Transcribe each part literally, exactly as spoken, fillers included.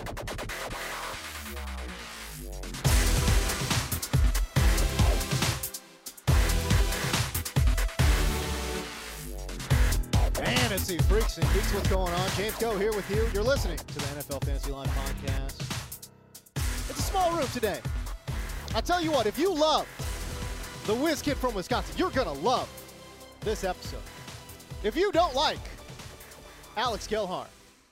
Fantasy Freaks and Geeks, what's going on? James Go here with you. You're listening to the N F L Fantasy Live podcast. It's a small room today. I'll tell you what, if you love the whiz kid from Wisconsin, you're going to love this episode. If you don't like Alex Gelhar,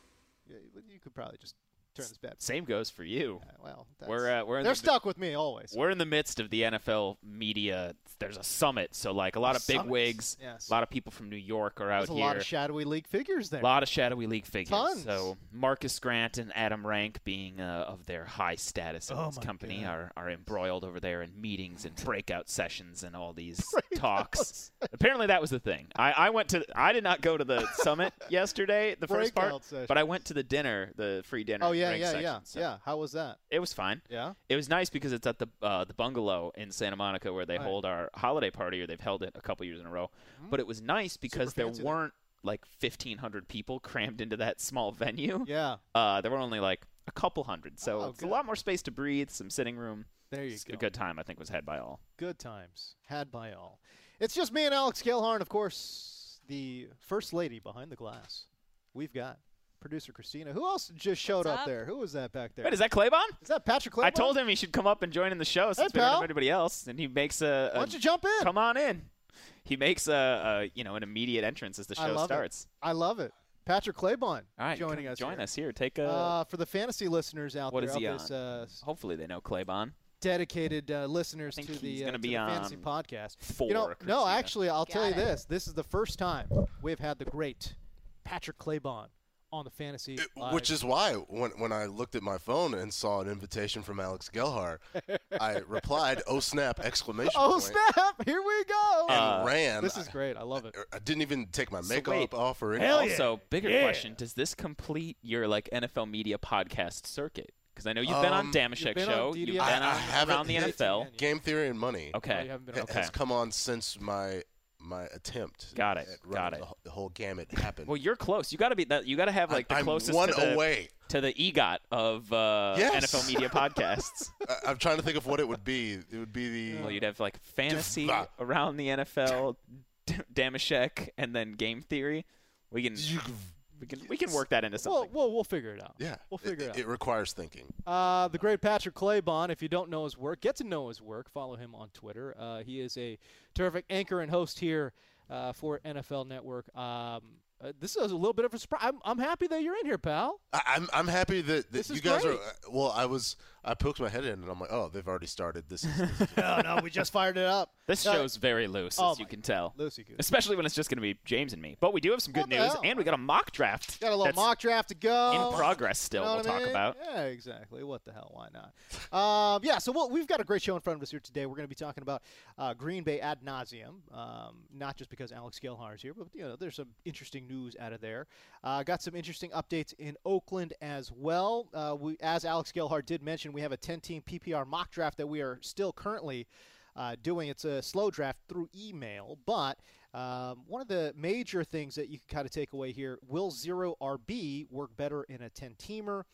you could probably just turn this bad. Same goes for you. Yeah, well, that's, we're uh, we're in they're the, stuck with me always. We're in the midst of the N F L media. There's a summit, so like a lot of big wigs, yes. a lot of people from New York are out There's a here. lot of shadowy league figures there. A lot of shadowy league figures. Tons. So Marcus Grant and Adam Rank, being uh, of their high status in Oh this my company, God. are, are embroiled over there in meetings and breakout sessions and all these Breakout talks. Apparently that was the thing. I, I went to. I did not go to the summit yesterday, the first Breakout part, sessions. but I went to the dinner, the free dinner. Oh, yeah, drink yeah, section, yeah. so Yeah, how was that? It was fine. Yeah? It was nice because it's at the uh, the bungalow in Santa Monica where they Right. hold our holiday party, or they've held it a couple years in a row. Mm-hmm. But it was nice because Super there fancy, though. weren't like fifteen hundred people crammed into that small venue. Yeah. Uh, there were only like a couple hundred. So Oh, it's good. a lot more space to breathe, some sitting room. There you It's go. A good time, I think, was had by all. Good times had by all. It's just me and Alex Gelhar, and of course, the first lady behind the glass. We've got producer Christina. Who else just showed What's up up? there? Who was that back there? Wait, is that Claybon? Is that Patrick Claybon? I told him he should come up and join in the show since we don't pal. have anybody else, and he makes a. a Why don't you jump in? Come on in. He makes a, a you know an immediate entrance as the I show love starts. It. I love it. Patrick Claybon All right, joining come us join here. us here. Take a. Uh, for the fantasy listeners out What there, is he out this, uh, Hopefully they know Claybon. dedicated uh, listeners I to think the, he's uh, gonna to be the on fantasy podcast. four, You know, no, Christina. actually, I'll tell you Got it. this. This is the first time we've had the great Patrick Claybon on the fantasy It- Live. Which is why when when I looked at my phone and saw an invitation from Alex Gelhar, I replied, "Oh snap!" exclamation Oh, point, snap! Here we go. and Uh, ran. this is great. I love it. I, I didn't even take my So makeup wait. off or Hell anything. yeah. Also, bigger Yeah. question: does this complete your like N F L media podcast circuit? Because I know you've been on Um, Damashek been on show, D you've D been I- on I haven't around the hit N F L. Game Theory and Money Okay, Oh, you haven't been on- ha- okay, has come on since my my attempt. Got it, at got running it. The, wh- the whole gamut happened. Well, you're close. You got to be that. You got to have like the I'm closest one to the, away. to the EGOT of uh, Yes. N F L media podcasts. I, I'm trying to think of what it would be. It would be the. Well, you'd have like fantasy Div- around the N F L, D- Damashek, and then game theory. We can we can we can work that into Well, something. well, we'll figure it out. yeah, We'll figure it, it, out. it requires thinking. Uh, the great Patrick Claybon. If you don't know his work, get to know his work. Follow him on Twitter. Uh, he is a terrific anchor and host here uh, for N F L Network. Um, uh, this is a little bit of a surprise. I'm, I'm happy that you're in here, pal. I, I'm I'm happy that, that This you is guys great. are. uh, Well, I was I poked my head in and I'm like, oh, they've already started. This is. This is no, no, we just fired it up. This Uh, show's very loose, oh as you my can tell. Lucy Goose. Especially when it's just going to be James and me. But we do have some good What the news, hell? and we got a mock draft. Got a little that's mock draft to go. in progress still. You know we'll what I talk mean? about. Yeah, exactly. What the hell? Why not? um, yeah, so we'll, we've got a great show in front of us here today. We're going to be talking about uh, Green Bay ad nauseum, um, not just because Alex Gelhar is here, but you know, there's some interesting news out of there. Uh, got some interesting updates in Oakland as well. Uh, we, as Alex Gelhar did mention, we have a ten-team P P R mock draft that we are still currently uh, doing. It's a slow draft through email, but um, one of the major things that you can kind of take away here, will zero R B work better in a ten-teamer?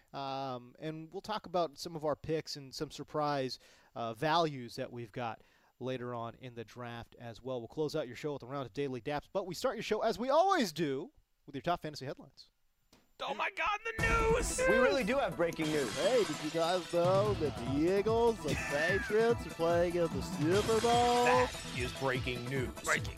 Um, and we'll talk about some of our picks and some surprise uh, values that we've got later on in the draft as well. We'll close out your show with a round of Daily Daps, but we start your show, as we always do, with your top fantasy headlines. Oh my God, the news! We really do have breaking news. Hey, did you guys know that the Eagles, the Patriots, are playing in the Super Bowl? That is breaking news. Breaking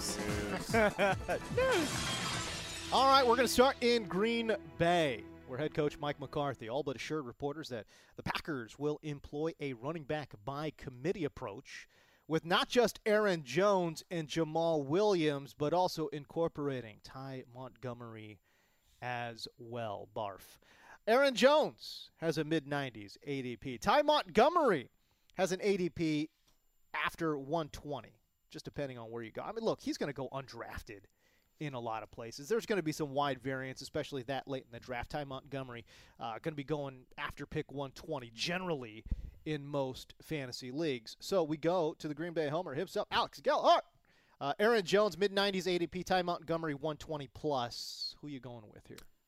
All right, we're going to start in Green Bay, where head coach Mike McCarthy all but assured reporters that the Packers will employ a running back by committee approach with not just Aaron Jones and Jamal Williams, but also incorporating Ty Montgomery as well. Barf. Aaron Jones has a mid nineties A D P. Ty Montgomery has an A D P after one twenty, just depending on where you go. I mean, look, he's going to go undrafted in a lot of places. There's going to be some wide variance, especially that late in the draft. Ty Montgomery uh, going to be going after pick one twenty generally in most fantasy leagues. So we go to the Green Bay homer himself, Alex Gelhart. Uh, Aaron Jones, mid nineties A D P. Ty Montgomery, one twenty plus. Who you going with here?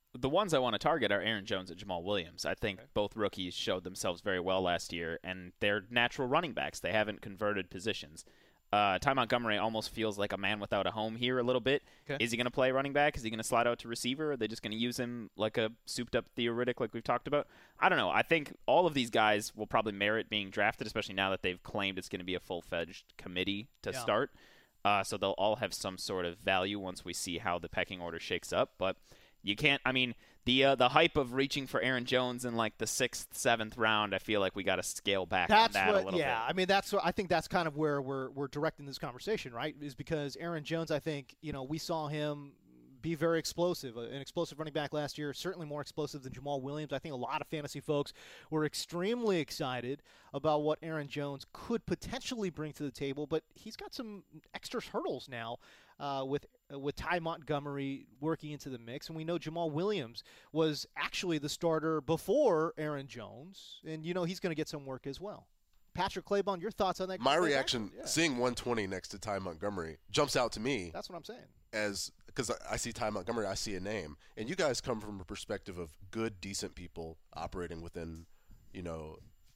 the ones I want to target are Aaron Jones and Jamal Williams. I think Okay. both rookies showed themselves very well last year, and they're natural running backs. They haven't converted positions. Uh, Ty Montgomery almost feels like a man without a home here a little bit. Okay. Is he going to play running back? Is he going to slide out to receiver? Are they just going to use him like a souped-up theoretic like we've talked about? I don't know. I think all of these guys will probably merit being drafted, especially now that they've claimed it's going to be a full-fledged committee to Yeah. start. Uh, so they'll all have some sort of value once we see how the pecking order shakes up. But you can't – I mean, the uh, the hype of reaching for Aaron Jones in like the sixth, seventh round, I feel like we got to scale back That's on that what, a little yeah. bit. I mean, that's what, I think that's kind of where we're we're directing this conversation, right? Is because Aaron Jones, I think, you know, we saw him be very explosive, uh, an explosive running back last year, certainly more explosive than Jamal Williams. I think a lot of fantasy folks were extremely excited about what Aaron Jones could potentially bring to the table, but he's got some extra hurdles now uh, with uh, with Ty Montgomery working into the mix, and we know Jamal Williams was actually the starter before Aaron Jones, and you know he's going to get some work as well. Patrick Claybon, your thoughts on that? My that reaction, action? Yeah. seeing one twenty next to Ty Montgomery, jumps out to me That's what I'm saying. as because I, I see Ty Montgomery, I see a name, and you guys come from a perspective of good, decent people operating within, you know,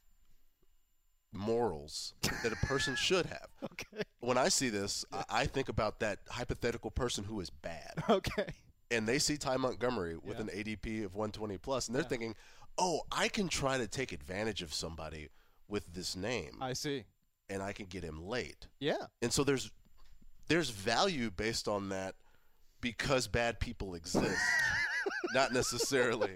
morals that a person should have. Okay. When I see this, I, I think about that hypothetical person who is bad, Okay. and they see Ty Montgomery with Yeah. an A D P of one twenty plus, and they're Yeah. thinking, "Oh, I can try to take advantage of somebody with this name, I see. and I can get him late." Yeah. And so there's there's value based on that because bad people exist, not necessarily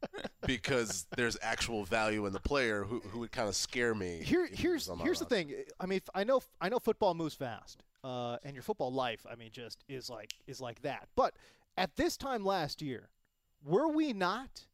because there's actual value in the player who who would kind of scare me. Here, if he here's was on my here's the roster. thing. I mean, I know I know football moves fast, uh, and your football life, I mean, just is like is like that. But at this time last year, were we not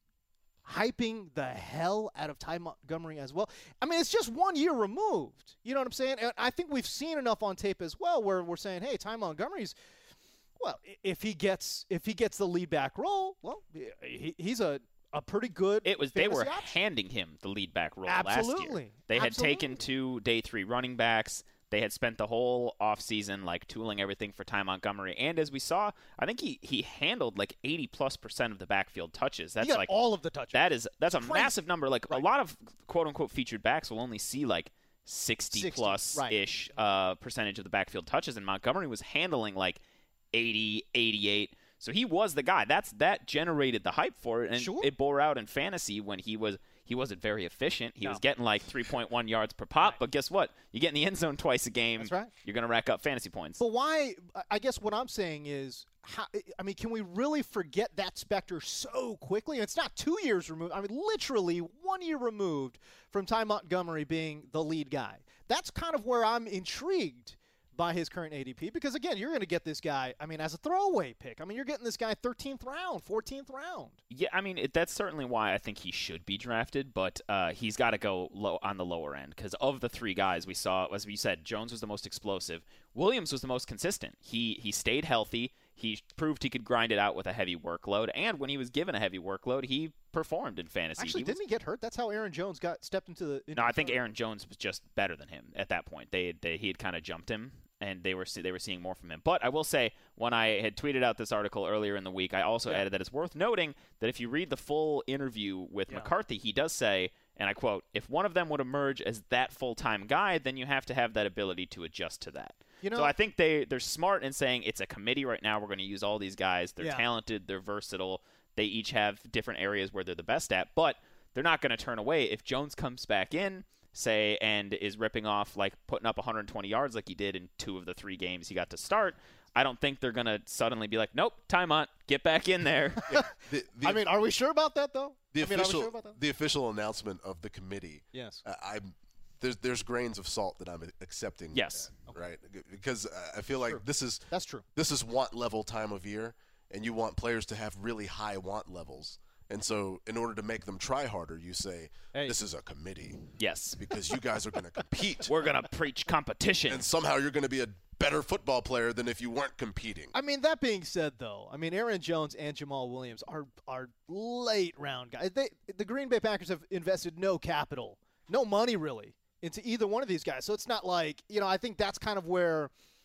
hyping the hell out of Ty Montgomery as well? I mean, it's just one year removed. You know what I'm saying? And I think we've seen enough on tape as well where we're saying, hey, Ty Montgomery's. Well, i- if he gets if he gets the lead back role, well, he, he's a, a pretty good. It was they were fantasy option. handing him the lead back role last year. Absolutely. They had Absolutely. taken two day three running backs. They had spent the whole offseason like tooling everything for Ty Montgomery. And as we saw, I think he, he handled like eighty plus percent of the backfield touches. That's He got like all of the touches. that is that's a Crazy. massive number. Like Right. a lot of quote unquote featured backs will only see like sixty, sixty, plus right. ish uh, percentage of the backfield touches, and Montgomery was handling like eighty, eighty-eight. So he was the guy. That's that generated the hype for it, and Sure. it bore out in fantasy when he was he wasn't very efficient. He No. was getting like three point one yards per pop, Right. but guess what? You get in the end zone twice a game. That's right. You're going to rack up fantasy points. But why? I guess what I'm saying is, how, I mean, can we really forget that specter so quickly? It's not two years removed. I mean, literally one year removed from Ty Montgomery being the lead guy. That's kind of where I'm intrigued by his current A D P because, again, you're going to get this guy, I mean, as a throwaway pick. I mean, you're getting this guy thirteenth round, fourteenth round. Yeah, I mean it, that's certainly why I think he should be drafted, but uh, he's got to go low on the lower end because of the three guys we saw, as we said, Jones was the most explosive, Williams was the most consistent. He he stayed healthy. He proved he could grind it out with a heavy workload, and when he was given a heavy workload, he performed in fantasy. Actually, he was, didn't he get hurt? That's how Aaron Jones got stepped into the. Into No, I the think front. Aaron Jones was just better than him at that point. They, they he had kind of jumped him, and they were they were seeing more from him. But I will say, when I had tweeted out this article earlier in the week, I also Yeah. added that it's worth noting that if you read the full interview with Yeah. McCarthy, he does say, and I quote, "If one of them would emerge as that full-time guy, then you have to have that ability to adjust to that." You know, So I think they they're smart in saying it's a committee right now. We're going to use all these guys. They're Yeah. talented. They're versatile. They each have different areas where they're the best at, but they're not going to turn away if Jones comes back in, say, and is ripping off like putting up one hundred twenty yards like he did in two of the three games he got to start. I don't think they're going to suddenly be like, "Nope, time out, get back in there." The, the, I mean, are we sure about that though? the I mean, are we official sure about that? the official announcement of the committee. Yes. I, I'm there's there's grains of salt that I'm accepting. with Yes. that, right? Because uh, I feel like Sure. this is That's true. this is want level time of year, and you want players to have really high want levels. And so, in order to make them try harder, you say, Hey. "This is a committee Yes. because you guys are going to compete, We're going to preach competition. and somehow you're going to be a better football player than if you weren't competing." I mean, that being said, though, I mean, Aaron Jones and Jamal Williams are are late round guys. They, the Green Bay Packers have invested no capital, no money really, into either one of these guys. So it's not like, you know, I think that's kind of where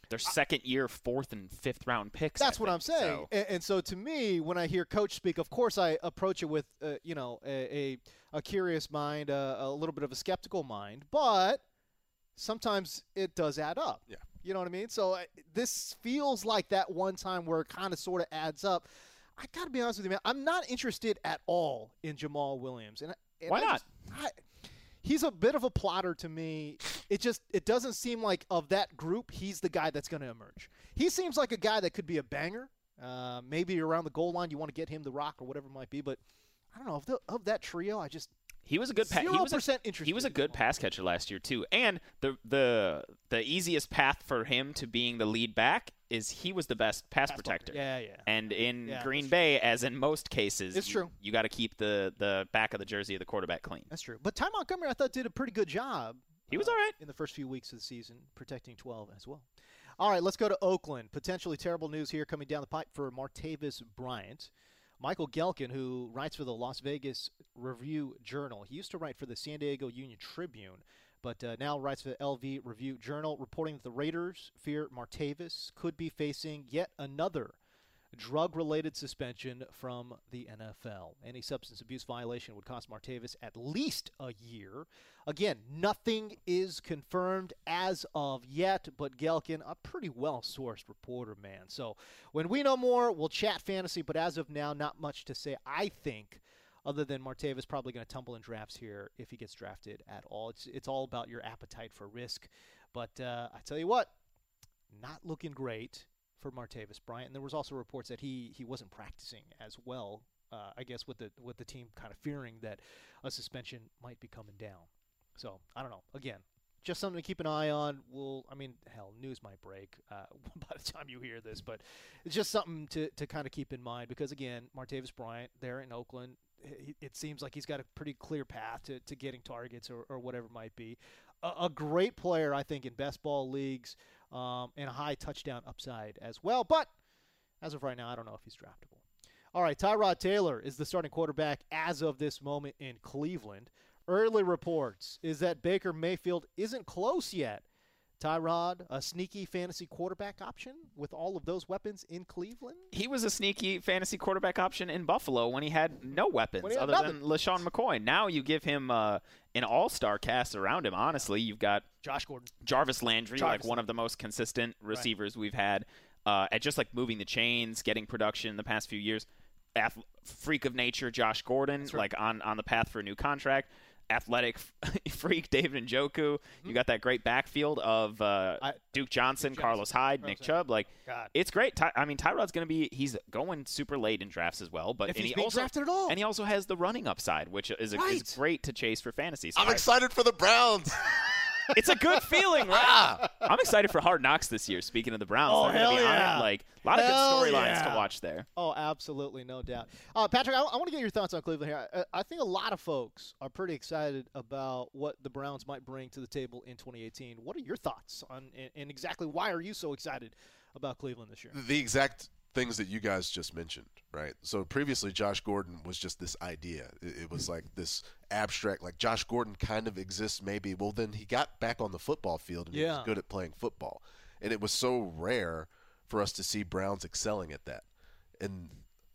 Their second year, fourth and fifth round picks. That's I what think, I'm saying. so. And, and so to me, when I hear Coach speak, of course I approach it with, uh, you know, a, a, a curious mind, uh, a little bit of a skeptical mind, but sometimes it does add up. Yeah. You know what I mean? So uh, this feels like that one time where it kind of sort of adds up. I got to be honest with you, man. I'm not interested at all in Jamal Williams. And, and Why I not? Just, I, he's a bit of a plotter to me. It just it doesn't seem like of that group, he's the guy that's going to emerge. He seems like a guy that could be a banger. Uh, maybe around the goal line, you want to get him the rock or whatever it might be. But I don't know. Of, the, of that trio, I just He was a good pa- he was a, he was a good pass catcher last year too. And the the the easiest path for him to being the lead back is he was the best pass, pass protector. Yeah, yeah. And in yeah, Green Bay, as in most cases, it's you, true. You got to keep the the back of the jersey of the quarterback clean. That's true. But Ty Montgomery, I thought, did a pretty good job. He was uh, all right in the first few weeks of the season, protecting twelve as well. All right, let's go to Oakland. Potentially terrible news here coming down the pipe for Martavis Bryant. Michael Gelkin, who writes for the Las Vegas Review-Journal. He used to write for the San Diego Union Tribune, but uh, now writes for the L V Review-Journal, reporting that the Raiders fear Martavis could be facing yet another drug-related suspension from the N F L. Any substance abuse violation would cost Martavis at least a year. Again, nothing is confirmed as of yet, but Gelkin, a pretty well-sourced reporter, man. So when we know more, we'll chat fantasy, but as of now, not much to say, I think, other than Martavis probably going to tumble in drafts here if he gets drafted at all. It's, it's all about your appetite for risk. But uh, I tell you what, not looking great for Martavis Bryant. And there was also reports that he he wasn't practicing as well, uh, I guess, with the with the team kind of fearing that a suspension might be coming down. So, I don't know. Again, just something to keep an eye on. We'll, I mean, hell, news might break uh, by the time you hear this, but it's just something to, to kind of keep in mind because, again, Martavis Bryant there in Oakland, it, it seems like he's got a pretty clear path to, to getting targets or, or whatever it might be. A, a great player, I think, in best ball leagues. Um, and a high touchdown upside as well. But as of right now, I don't know if he's draftable. All right, Tyrod Taylor is the starting quarterback as of this moment in Cleveland. Early reports is that Baker Mayfield isn't close yet. Tyrod, a sneaky fantasy quarterback option with all of those weapons in Cleveland? He was a sneaky fantasy quarterback option in Buffalo when he had no weapons had other nothing. than LaShawn McCoy. Now you give him uh, an all-star cast around him. Honestly, you've got Josh Gordon, Jarvis Landry, Jarvis. like one of the most consistent receivers right. we've had, uh, at just like moving the chains, getting production in the past few years. Ath- freak of nature, Josh Gordon, right. like on, on the path for a new contract. Athletic freak David Njoku. Mm-hmm. You got that great backfield of uh, I, Duke Johnson, Johnson, Carlos Hyde, Carlos Nick Chubb. Like, God. It's great. Ty- I mean, Tyrod's going to be – he's going super late in drafts as well. But if and he's he being also, drafted at all. And he also has the running upside, which is, a, right. is great to chase for fantasy. So I'm I, excited for the Browns. It's a good feeling, right? I'm excited for Hard Knocks this year. Speaking of the Browns, oh, they're going to be yeah. on it. Like, a lot hell of good storylines yeah. to watch there. Oh, absolutely, no doubt. Uh, Patrick, I, I want to get your thoughts on Cleveland here. I, I think a lot of folks are pretty excited about what the Browns might bring to the table in twenty eighteen. What are your thoughts on and, and exactly why are you so excited about Cleveland this year? The exact things that you guys just mentioned, right? So previously Josh Gordon was just this idea. It, it was like this abstract, like Josh Gordon kind of exists maybe. Well, then he got back on the football field and yeah. he was good at playing football. And it was so rare for us to see Browns excelling at that. And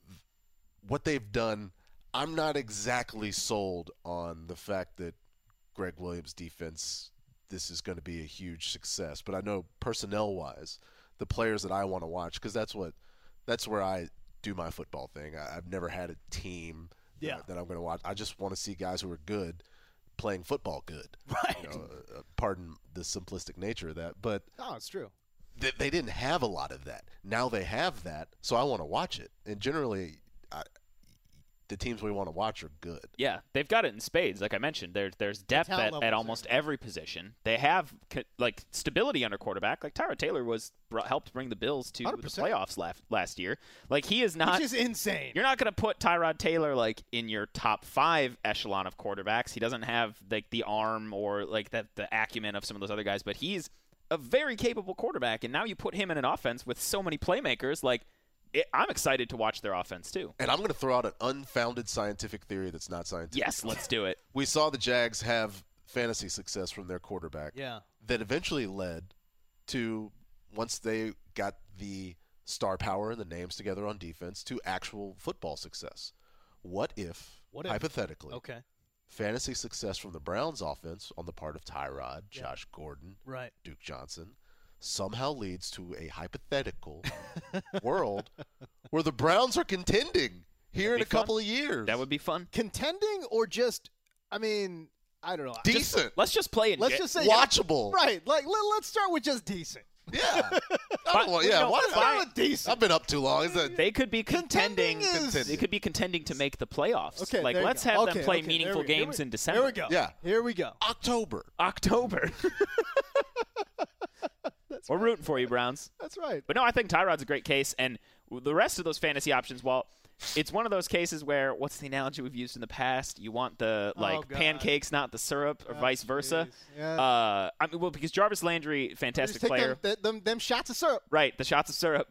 what they've done, I'm not exactly sold on the fact that Greg Williams' defense, this is going to be a huge success. But I know personnel-wise, the players that I want to watch, because that's what that's where I do my football thing. I, I've never had a team yeah. that, that I'm going to watch. I just want to see guys who are good playing football good. Right. You know, uh, pardon the simplistic nature of that. But oh, it's true. They, they didn't have a lot of that. Now they have that, so I want to watch it. And generally, I, the teams we want to watch are good. Yeah, they've got it in spades. Like I mentioned, there's there's depth at, at almost every position. They have like stability under quarterback. Like Tyrod Taylor was brought, helped bring the Bills to one hundred percent. the playoffs last last year. Like he is not. Which is insane. You're not going to put Tyrod Taylor like in your top five echelon of quarterbacks. He doesn't have like the arm or like that the acumen of some of those other guys, but he's a very capable quarterback. And now you put him in an offense with so many playmakers, like. It, I'm excited to watch their offense, too. And I'm going to throw out an unfounded scientific theory that's not scientific. Yes, let's do it. We saw the Jags have fantasy success from their quarterback yeah. that eventually led to once they got the star power and the names together on defense to actual football success. What if, What if? hypothetically, Okay. fantasy success from the Browns offense on the part of Tyrod, Yeah. Josh Gordon, Right. Duke Johnson somehow leads to a hypothetical world where the Browns are contending here That'd in be a couple fun. of years? That would be fun. Contending or just, I mean, I don't know. decent, Let's just play it. Let's just say watchable. Right. Like let, let's start with just decent. Yeah. I But- don't want, yeah. no, why Let's not? start with decent. I've been up too long. Is that They could be Contending contending. is- They could be contending to make the playoffs. Okay, like there you let's go. have Okay, them play okay, there meaningful we go. Here games we- in December. Here we go. Yeah. Here we go. October? October. We're rooting for you, Browns. That's right. But no, I think Tyrod's a great case, and the rest of those fantasy options, well, it's one of those cases where, what's the analogy we've used in the past? You want the like Oh, God. pancakes, not the syrup, or Oh, vice versa. jeez. Yeah. Uh, I mean, well, because Jarvis Landry, Just fantastic take player. them, them, them shots of syrup. Right, the shots of syrup.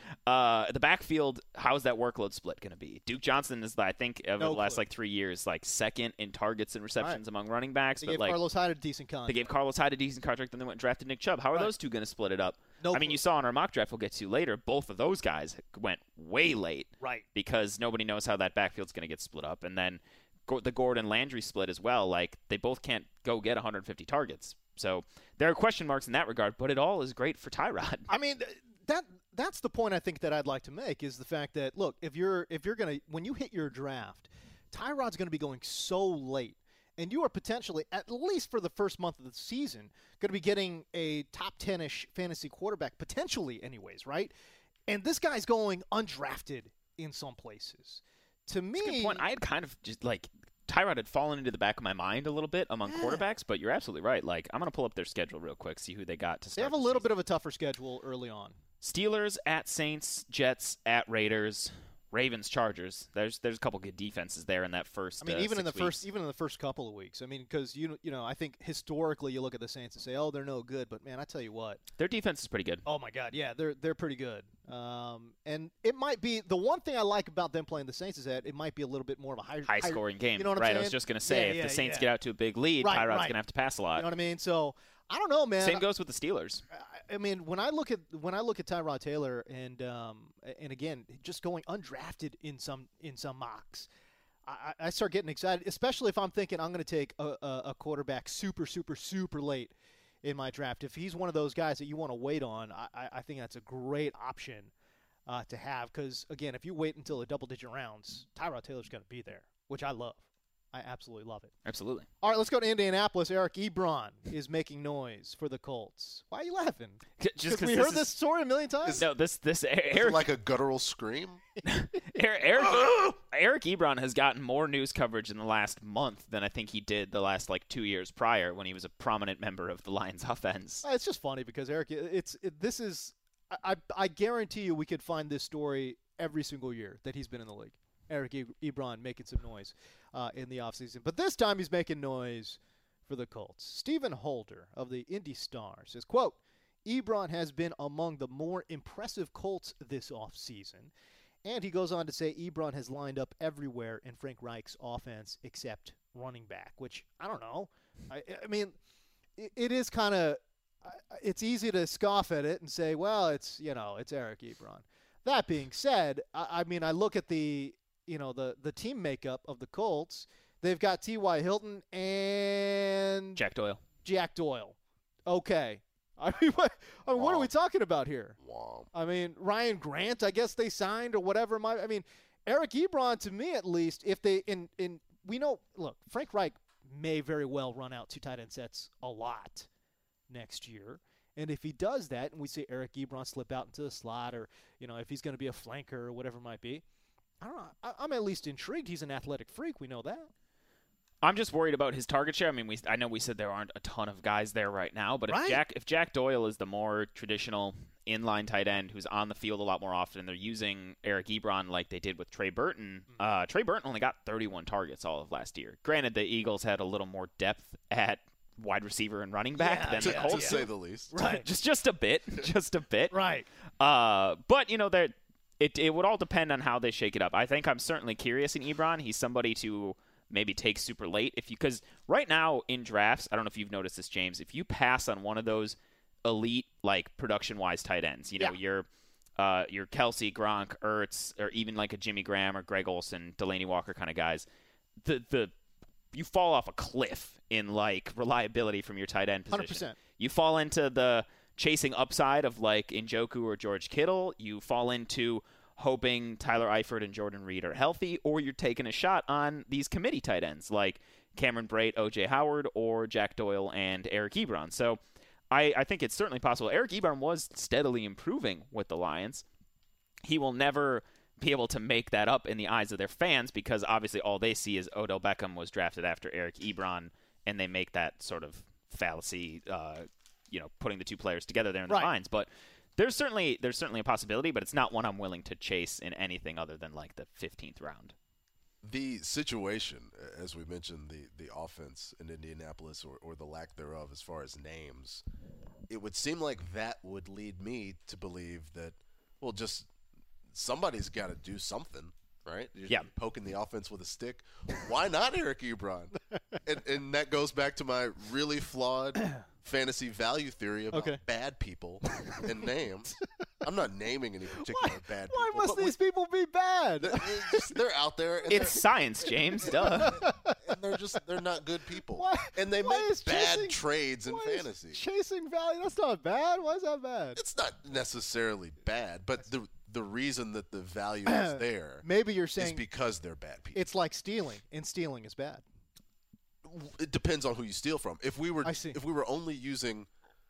Uh, the backfield, how's that workload split going to be? Duke Johnson is, I think, over No the last clue. like three years, like second in targets and receptions Right. among running backs. They but gave like Carlos Hyde a decent contract. they gave Carlos Hyde a decent contract, then they went and drafted Nick Chubb. How are Right. those two going to split it up? No I mean, clue. you saw in our mock draft we'll get to later, both of those guys went way late Right. because nobody knows how that backfield's going to get split up. And then Go- the Gordon Landry split as well. Like they both can't go get one hundred fifty targets. So there are question marks in that regard, but it all is great for Tyrod. I mean, th- that that's the point I think that I'd like to make is the fact that look, if you're if you're gonna when you hit your draft, Tyrod's going to be going so late, and you are potentially at least for the first month of the season going to be getting a top ten-ish fantasy quarterback potentially, anyways, right? And this guy's going undrafted in some places. To me, Good point. I had kind of just like Tyrod had fallen into the back of my mind a little bit among Yeah. quarterbacks, but you're absolutely right. Like I'm going to pull up their schedule real quick, see who they got to they start. have a the little season. bit of a tougher schedule early on. Steelers at Saints, Jets at Raiders, Ravens, Chargers. There's there's a couple good defenses there in that first. I mean, uh, even in the six first, weeks. even in the first couple of weeks. I mean, because you you know, I think historically you look at the Saints and say, oh, they're no good. But man, I tell you what, Their defense is pretty good. oh my God, yeah, they're they're pretty good. Um, and it might be the one thing I like about them playing the Saints is that it might be a little bit more of a high, High scoring game. You know what I'm right. saying? I was just gonna say Yeah, if yeah, the Saints yeah. get out to a big lead, Right, Tyrod's right. gonna have to pass a lot. You know what I mean? So I don't know, man. Same goes with the Steelers. I, I mean, when I look at when I look at Tyrod Taylor and um, and again, just going undrafted in some in some mocks. I, I start getting excited, especially if I'm thinking I'm going to take a, a, a quarterback super, super, super late in my draft. If he's one of those guys that you want to wait on, I, I think that's a great option uh, to have. Because, again, if you wait until the double-digit rounds, Tyrod Taylor's going to be there, which I love. I absolutely love it. Absolutely. All right, let's go to Indianapolis. Eric Ebron is making noise for the Colts. Why are you laughing? Just Because because we heard this story a million times. No, this this Is it Eric like a guttural scream? Eric, Eric, Eric Ebron has gotten more news coverage in the last month than I think he did the last like two years prior when he was a prominent member of the Lions offense. Uh, It's just funny because Eric, it's it, this is I, I I guarantee you we could find this story every single year that he's been in the league. Eric e- Ebron making some noise uh, in the offseason. But this time he's making noise for the Colts. Stephen Holder of the Indy Star says, quote, Ebron has been among the more impressive Colts this offseason. And he goes on to say Ebron has lined up everywhere in Frank Reich's offense except running back, which I don't know. I, I mean, it, it is kind of – it's easy to scoff at it and say, well, it's, you know, it's Eric Ebron. That being said, I, I mean, I look at the – you know, the, the team makeup of the Colts. They've got T Y. Hilton and Jack Doyle. Jack Doyle. Okay. I mean, what, I mean, what are we talking about here? Wow. I mean, Ryan Grant, I guess they signed or whatever. My, I mean, Eric Ebron, to me at least, if they in in we know, look, Frank Reich may very well run out two tight end sets a lot next year. And if he does that, and we see Eric Ebron slip out into the slot, or you know, if he's going to be a flanker or whatever it might be, I don't know. I, I'm at least intrigued. He's an athletic freak. We know that. I'm just worried about his target share. I mean, we I know we said there aren't a ton of guys there right now, but Right. if Jack if Jack Doyle is the more traditional inline tight end who's on the field a lot more often, and they're using Eric Ebron like they did with Trey Burton. Uh, Trey Burton only got thirty-one targets all of last year. Granted, the Eagles had a little more depth at wide receiver and running back Yeah, than To, the yeah, Colts. to say the least. Right. just just a bit, just a bit. Right. Uh, but you know, there it it would all depend on how they shake it up. I think I'm certainly curious in Ebron. He's somebody to maybe take super late if you because right now in drafts, I don't know if you've noticed this, James. If you pass on one of those elite like production-wise tight ends. You know, Yeah. your uh, your Kelsey, Gronk, Ertz, or even like a Jimmy Graham or Greg Olsen, Delaney Walker kind of guys. The the you fall off a cliff in like reliability from your tight end position. one hundred percent. You fall into the chasing upside of like Njoku or George Kittle. You fall into hoping Tyler Eifert and Jordan Reed are healthy, or you're taking a shot on these committee tight ends like Cameron Brate, O J Howard, or Jack Doyle and Eric Ebron. So I, I think it's certainly possible. Eric Ebron was steadily improving with the Lions. He will never be able to make that up in the eyes of their fans because obviously all they see is Odell Beckham was drafted after Eric Ebron, and they make that sort of fallacy, uh, you know, putting the two players together there in their Right. minds. But there's certainly there's certainly a possibility, but it's not one I'm willing to chase in anything other than like the fifteenth round. The situation, as we mentioned, the, the offense in Indianapolis or, or the lack thereof as far as names, it would seem like that would lead me to believe that, well, just somebody's got to do something, right? You're Yeah. poking the offense with a stick. Why not Eric Ebron? and, and that goes back to my really flawed fantasy value theory about Okay. bad people and names. I'm not naming any particular Why, bad why people. must but we- these people be bad? it's just- they're out there. And It's science, James. Duh. they're, and they're just they're not good people. Why- and they why make is bad chasing- trades in Why is fantasy. Chasing value, that's not bad. Why is that bad? It's not necessarily bad, but the the reason that the value is there Maybe you're is saying because they're bad people. it's like stealing, and stealing is bad. It depends on who you steal from. If we were I see. if we were only using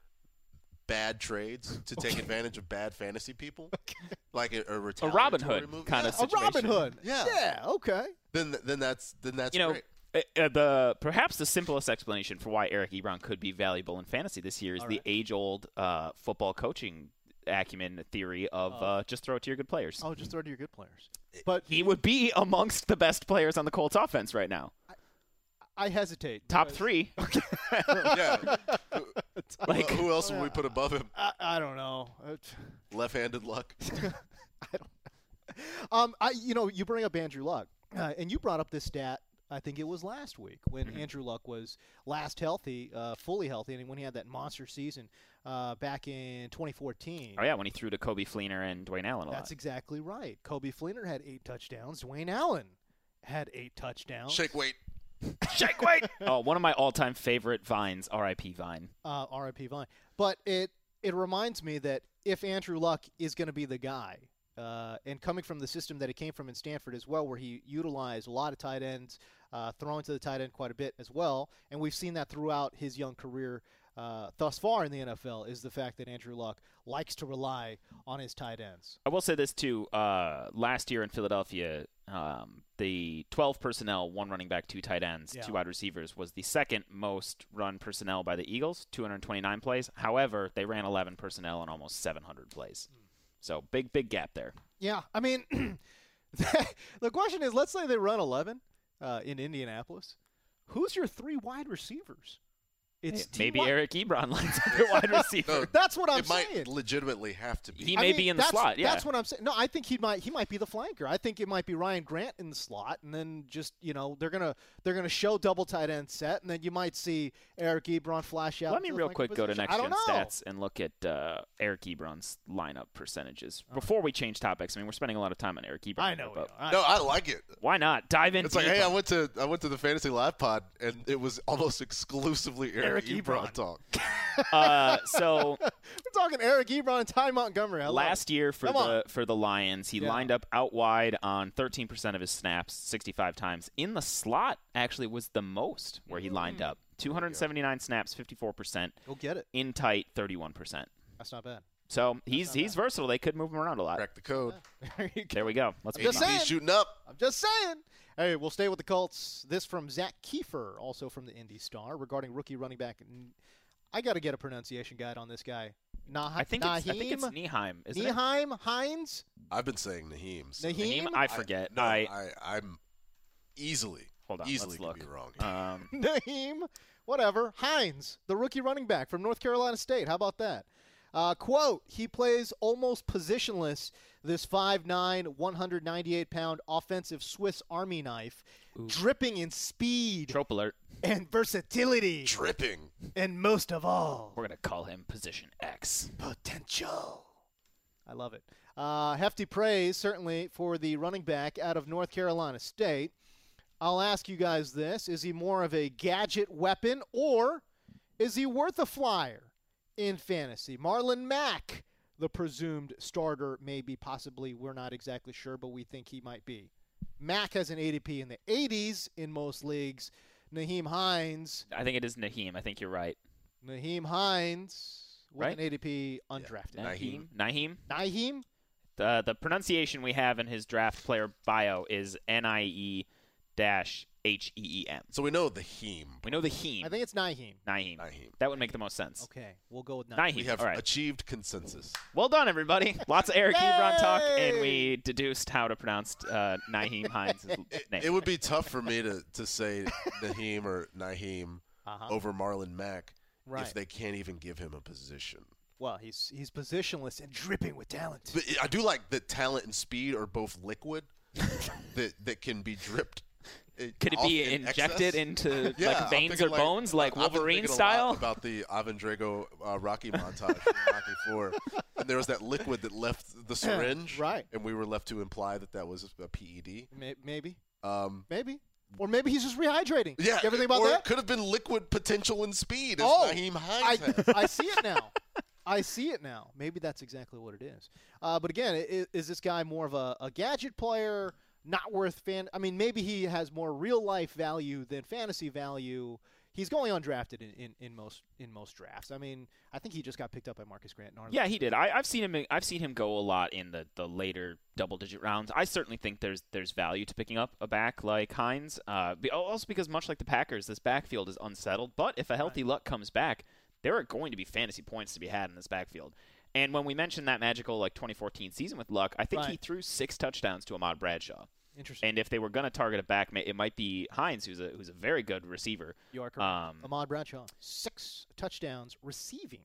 bad trades to take advantage of bad fantasy people, like a, a, A Robin retaliatory Hood move, kind yeah, of A situation. Robin Hood. Yeah. Yeah. Okay. then then that's then that's You know, great. uh, uh, the perhaps the simplest explanation for why Eric Ebron could be valuable in fantasy this year is All the right. age-old uh, football coaching acumen theory of uh, just throw it to your good players. Oh, just throw it to your good players. But He would be amongst the best players on the Colts offense right now. I hesitate. Top because- three. Yeah. Like- who else would we put above him? I, I don't know. Uh, Left-handed luck. I don't. Um, I you know you bring up Andrew Luck, uh, and you brought up this stat. I think it was last week when Mm-hmm. Andrew Luck was last healthy, uh, fully healthy, and when he had that monster season uh, back in twenty fourteen. Oh, yeah, when he threw to Kobe Fleener and Dwayne Allen a That's lot. exactly right. Kobe Fleener had eight touchdowns. Dwayne Allen had eight touchdowns. Shake weight. Shake weight! Oh, one of my all-time favorite vines, R I P Vine. Uh, R I P Vine. But it it reminds me that if Andrew Luck is going to be the guy, uh, and coming from the system that he came from in Stanford as well, where he utilized a lot of tight ends, uh, throwing to the tight end quite a bit as well, and we've seen that throughout his young career uh, thus far in the N F L, is the fact that Andrew Luck likes to rely on his tight ends. I will say this, too. Uh, last year in Philadelphia, um, the twelve personnel, one running back, two tight ends, Yeah. two wide receivers, was the second most run personnel by the Eagles, two hundred twenty-nine plays. However, they ran eleven personnel on almost seven hundred plays. So big, big gap there. Yeah, I mean, the question is, let's say they run eleven uh, in Indianapolis. Who's your three wide receivers? It's Maybe T Y Eric Ebron lines up at wide receiver. No, That's what I'm it might saying. legitimately have to be. He I may mean, be in the that's- slot, yeah. That's what I'm saying. No, I think he might he might be the flanker. I think it might be Ryan Grant in the slot, and then just you know they're gonna they're gonna show double tight end set, and then you might see Eric Ebron flash out. Let me into the real flanker quick go to position. Next I don't Gen know. Stats and look at uh, Eric Ebron's lineup percentages. Before we change topics, I mean, we're spending a lot of time on Eric Ebron. I here, know. but we are. I- No, I like it. why not? Dive in It's like, deep hey, I on- went to I went to the Fantasy Live Pod, and it was almost exclusively Eric, Eric Ebron Ebron. talk. uh, so We're talking Eric Ebron and Ty Montgomery. I love last it. year for Come the on. for the Lions, he Yeah. lined up out wide on thirteen percent of his snaps, sixty-five times. In the slot, actually, was the most where he lined up. two hundred seventy-nine snaps, fifty-four percent. Go get it. In tight, thirty-one percent. That's not bad. So he's not he's versatile. They could move him around a lot. Crack the code. There you go. There we go. Let's Just move on. saying. He's shooting up. I'm just saying. Hey, we'll stay with the Colts. This from Zach Kiefer, also from the Indy Star, regarding rookie running back. I got to get a pronunciation guide on this guy. Nah, I think it's I think it's Nieheim, isn't it? Nieheim Hines. I've been saying Naheem. So Naheem? Naheem? I forget. no, I, I, I'm easily, hold on. easily let's could look. be wrong. Um, Naheem, whatever. Hines, the rookie running back from North Carolina State. How about that? Uh, quote, he plays almost positionless, this five nine, one hundred ninety-eight pound offensive Swiss Army knife, dripping in speed, trope alert. and versatility. Dripping. And most of all, We're going to call him Position X. potential. I love it. Uh, hefty praise, certainly, for the running back out of North Carolina State. I'll ask you guys this. Is he more of a gadget weapon, or is he worth a flyer in fantasy? Marlon Mack, the presumed starter, maybe, possibly. We're not exactly sure, but we think he might be. Mack has an A D P in the eighties in most leagues. Naheem Hines. I think it is Naheem. I think you're right. Naheem Hines with Right? an A D P undrafted. Yeah. Naheem. Naheem. Naheem? The the pronunciation we have in his draft player bio is N I E dash H E E M. So we know the Heem. We know the Heem. I think it's Naheem. Naheem. Naheem. That would make the most sense. Okay, we'll go with Naheem. Naheem. We have All right. achieved consensus. Well done, everybody. Lots of Eric Ebron talk, and Yay! we deduced how to pronounce uh, Naheem Hines' name. It, it would be tough for me to, to say Naheem or Naheem Uh-huh. over Marlon Mack Right. if they can't even give him a position. Well, he's he's positionless and dripping with talent. But I do like that talent and speed are both liquid that that can be dripped. Could it off be in injected excess. into Yeah, like I'm veins thinking or bones, like I've been Wolverine thinking a style? lot about the Ivan Drago uh, Rocky montage from Rocky Four, and there was that liquid that left the syringe, Right. And we were left to imply that that was a P E D. May- Maybe, Um, maybe, or maybe he's just rehydrating. yeah, You ever think about or that? it could have been liquid potential and speed, as Oh, Naheem I, Hines had. I see it now. I see it now. Maybe that's exactly what it is. Uh, but again, is, is this guy more of a, a gadget player, not worth fan? I mean, maybe he has more real life value than fantasy value. He's going undrafted in, in, in most in most drafts. I mean, I think he just got picked up by Marcus Grant. In our Yeah, he did. I, I've seen him. I've seen him go a lot in the, the later double digit rounds. I certainly think there's there's value to picking up a back like Hines. Uh, be- also because much like the Packers, this backfield is unsettled. But if a healthy Luck comes back, there are going to be fantasy points to be had in this backfield. And when we mentioned that magical like twenty fourteen season with Luck, I think he Right. threw six touchdowns to Ahmad Bradshaw. Interesting. And if they were going to target a back, it might be Hines, who's a who's a very good receiver. You are correct. Um, Ahmad Bradshaw, six touchdowns receiving.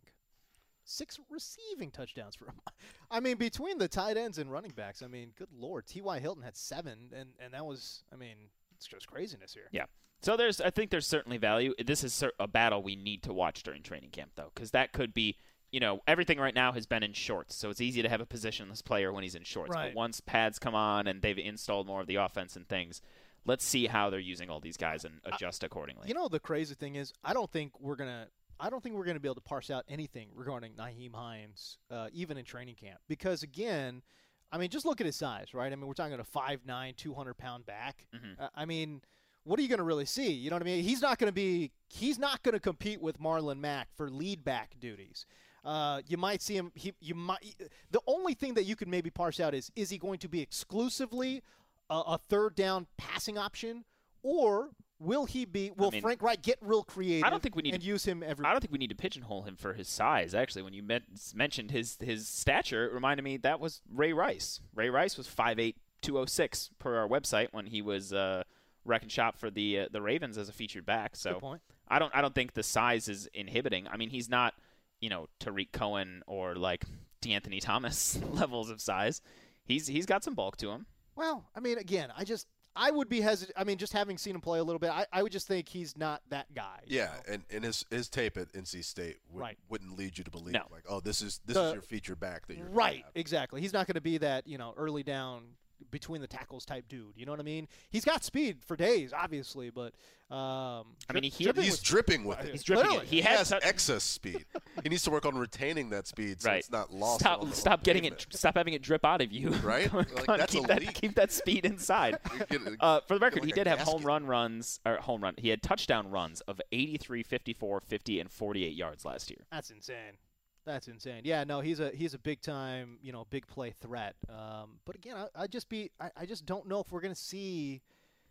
Six receiving touchdowns for him. I mean, between the tight ends and running backs, I mean, good Lord. T Y. Hilton had seven, and, and that was, I mean, it's just craziness here. Yeah. So there's, I think there's certainly value. This is cer- a battle we need to watch during training camp, though, because that could be, you know, everything right now has been in shorts, so it's easy to have a positionless player when he's in shorts. Right. But once pads come on and they've installed more of the offense and things, let's see how they're using all these guys and adjust accordingly. You know, the crazy thing is, I don't think we're going to. I don't think we're going to be able to parse out anything regarding Naheem Hines, uh, even in training camp. Because, again, I mean, just look at his size, right? I mean, we're talking about a five nine, two hundred pound back. Mhm. Uh, I mean, what are you going to really see? You know what I mean? He's not going to be – he's not going to compete with Marlon Mack for lead back duties. Uh, you might see him he, – you might – the only thing that you could maybe parse out is, is he going to be exclusively a, a third down passing option, or – will he be? Will I mean, Frank Reich get real creative? I don't think we need and to, use him every. I don't think we need to pigeonhole him for his size. Actually, when you met, mentioned his his stature, it reminded me that was Ray Rice. Ray Rice was five eight, two oh six per our website when he was uh, wrecking shop for the uh, the Ravens as a featured back. So Good point. I don't I don't think the size is inhibiting. I mean, he's not, you know, Tariq Cohen or like DeAnthony Thomas levels of size. He's he's got some bulk to him. Well, I mean, again, I just I would be hesitant. I mean, just having seen him play a little bit, I, I would just think he's not that guy. you Yeah, know? and, and his his tape at N C State would, Right. wouldn't lead you to believe No. like, oh, this is this The- is your feature back that you're gonna Right, have. exactly. He's not going to be that, you know, early down between the tackles type dude. You know what I mean? He's got speed for days, obviously, but um, I mean, he- dripping He's with- dripping with it. He's dripping Literally. it. He, He had has tou- excess speed. He needs to work on retaining that speed so right. it's not lost. Stop on the- stop on getting pavement. it. Stop having it drip out of you. Right? Come Like, on, that's keep a that leak. keep that speed inside. You get- Uh, for the record, like he a did have home gasket. run runs or home run. He had touchdown runs of eighty-three, fifty-four, fifty, and forty-eight yards last year. That's insane. That's insane. Yeah, no, he's a he's a big time, you know, big play threat. Um, but again, I, I just be I, I just don't know if we're going to see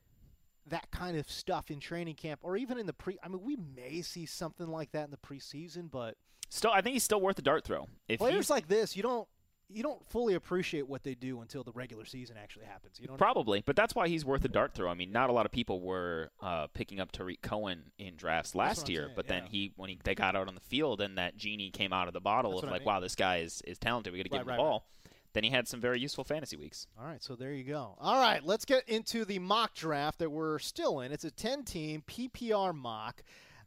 that kind of stuff in training camp or even in the pre. I mean, we may see something like that in the preseason, but Still, I think he's still worth a dart throw. If players he's like this, you don't you don't fully appreciate what they do until the regular season actually happens. You know, what probably, but that's why he's worth a dart throw. I mean, not a lot of people were uh, picking up Tariq Cohen in drafts last what I'm year, saying, but then yeah. he when he they got out on the field and that genie came out of the bottle That's of what I like, mean. wow, this guy is, is talented. We got to give Right, him right, the ball. then he had some very useful fantasy weeks. All right, so there you go. All right, let's get into the mock draft that we're still in. It's a ten-team P P R mock.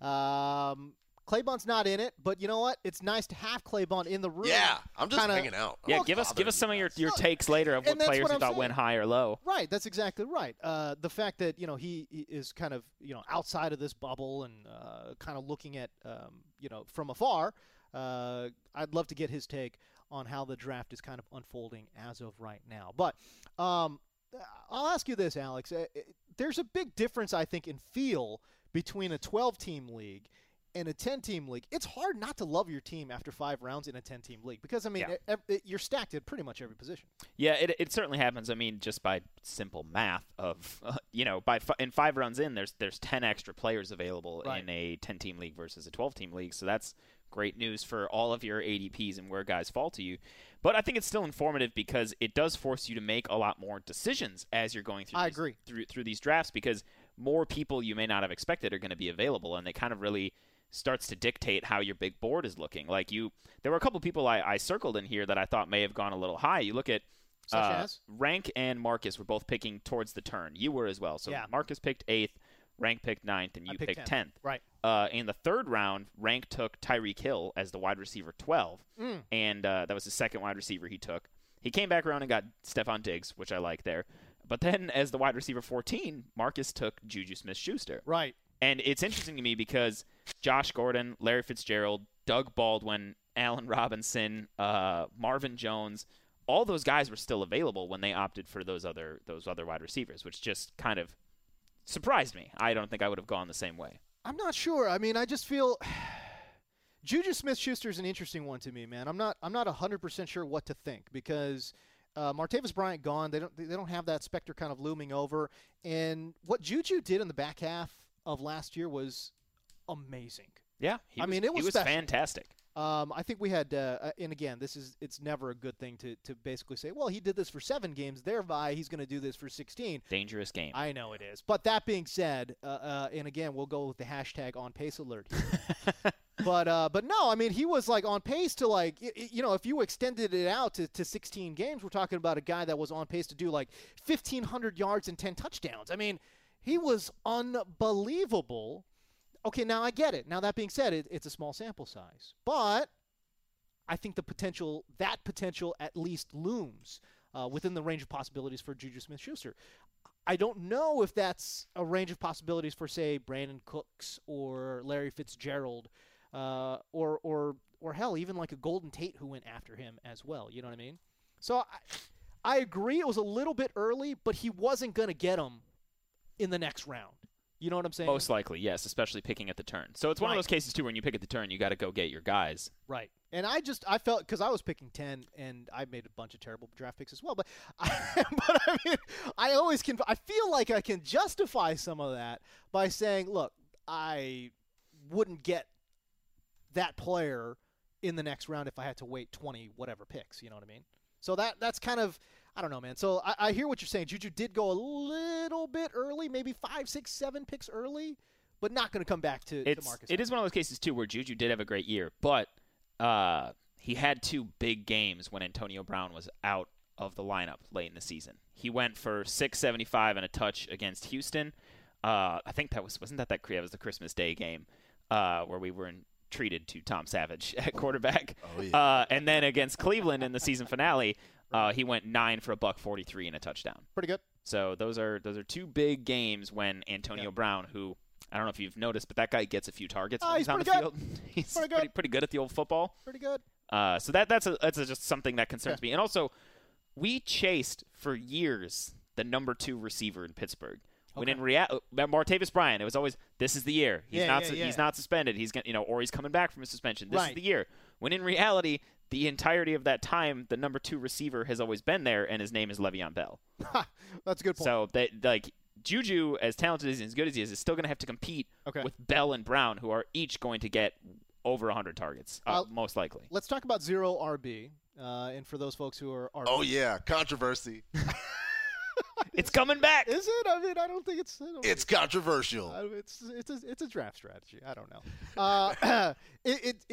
Um, Claybon's not in it, but you know what? It's nice to have Claybon in the room. Yeah, I'm just Kinda, hanging out. Yeah, I'm give us give us some of your, your No, takes later of and what that's players what you I'm thought saying. went high or low. Right, that's exactly right. Uh, the fact that you know he he is kind of you know outside of this bubble and uh, kind of looking at um, you know from afar. Uh, I'd love to get his take on how the draft is kind of unfolding as of right now. But um, I'll ask you this, Alex. Uh, there's a big difference, I think, in feel between a twelve-team league and a ten-team league. It's hard not to love your team after five rounds in a ten-team league because, I mean, Yeah. it, it, you're stacked at pretty much every position. Yeah, it it certainly happens. I mean, just by simple math of uh, you know, by fi- in five rounds in, there's there's ten extra players available Right. in a ten-team league versus a twelve-team league. So that's great news for all of your A D Ps and where guys fall to you. But I think it's still informative because it does force you to make a lot more decisions as you're going through I these, agree. through through these drafts because more people you may not have expected are going to be available, and they kind of really starts to dictate how your big board is looking. Like you, there were a couple people I, I circled in here that I thought may have gone a little high. You look at Such uh, as? Rank and Marcus were both picking towards the turn. You were as well. So Yeah. Marcus picked eighth, Rank picked ninth, and I you picked picked tenth. tenth. Right. Uh, in the third round, Rank took Tyreek Hill as the wide receiver twelve, Mm. and uh, that was the second wide receiver he took. He came back around and got Stephon Diggs, which I like there. But then as the wide receiver fourteen, Marcus took Juju Smith-Schuster. Right. And it's interesting to me because Josh Gordon, Larry Fitzgerald, Doug Baldwin, Allen Robinson, uh, Marvin Jones, all those guys were still available when they opted for those other those other wide receivers, which just kind of surprised me. I don't think I would have gone the same way. I'm not sure. I mean, I just feel Juju Smith-Schuster is an interesting one to me, man. I'm not I'm not one hundred percent sure what to think because uh, Martavis Bryant gone. They don't they don't have that specter kind of looming over. And what Juju did in the back half of last year was amazing. Yeah, he I was, mean, it was he was special. fantastic. Um, I think we had, uh, and again, this is it's never a good thing to, to basically say, well, he did this for seven games, thereby he's going to do this for sixteen. Dangerous game. I know it is. But that being said, uh, uh, and again, we'll go with the hashtag on pace alert here. but uh, but no, I mean, he was like on pace to like, y- y- you know, if you extended it out to, to sixteen games, we're talking about a guy that was on pace to do like fifteen hundred yards and ten touchdowns. I mean, he was unbelievable. Okay, now I get it. Now that being said, it, it's a small sample size. But I think the potential, that potential at least looms uh, within the range of possibilities for Juju Smith-Schuster. I don't know if that's a range of possibilities for, say, Brandon Cooks or Larry Fitzgerald uh, or, or, or hell, even like a Golden Tate who went after him as well. You know what I mean? So I, I agree it was a little bit early, but he wasn't going to get him in the next round. You know what I'm saying? Most likely, yes, especially picking at the turn. So it's one Right. of those cases, too, when you pick at the turn, you got to go get your guys. Right. And I just, I felt, because I was picking ten, and I made a bunch of terrible draft picks as well, but I, but I mean, I always can, I feel like I can justify some of that by saying, look, I wouldn't get that player in the next round if I had to wait twenty whatever picks, you know what I mean? So that that's kind of, I don't know, man. So I, I hear what you're saying. Juju did go a little bit early, maybe five, six, seven picks early, but not going to come back to, It's, to Marcus. it is one of those cases, too, where Juju did have a great year, but uh, he had two big games when Antonio Brown was out of the lineup late in the season. He went for six seventy-five and a touch against Houston. Uh, I think that was, wasn't that that, that was the Christmas Day game uh, where we were in, treated to Tom Savage at quarterback. Oh, yeah. uh, and then against Cleveland in the season finale, uh, he went nine for a buck forty-three and a touchdown. Pretty good. So those are those are two big games when Antonio Yeah. Brown, who I don't know if you've noticed, but that guy gets a few targets Oh, when he's he's on the pretty field. he's Pretty good. pretty, pretty good at the old football. Pretty good. Uh, so that that's a, that's a, just something that concerns me. And also, we chased for years the number two receiver in Pittsburgh. When Okay. in reality, Martavis Bryant, it was always this is the year. He's Yeah, not yeah, su- yeah. he's not suspended. He's gonna, you know, or he's coming back from a suspension. This Right. is the year. When in reality, the entirety of that time, the number two receiver has always been there, and his name is Le'Veon Bell. That's a good point. So that like Juju, as talented as and as good as he is, is still going to have to compete Okay. with Bell and Brown, who are each going to get over one hundred targets, uh, I'll- most likely. Let's talk about zero R B. Uh, and for those folks who are R B. Oh yeah, controversy. It's coming back. Is it? I mean, I don't think it's. I don't It's controversial. I- it's it's a, it's a draft strategy. I don't know. Uh, it, it it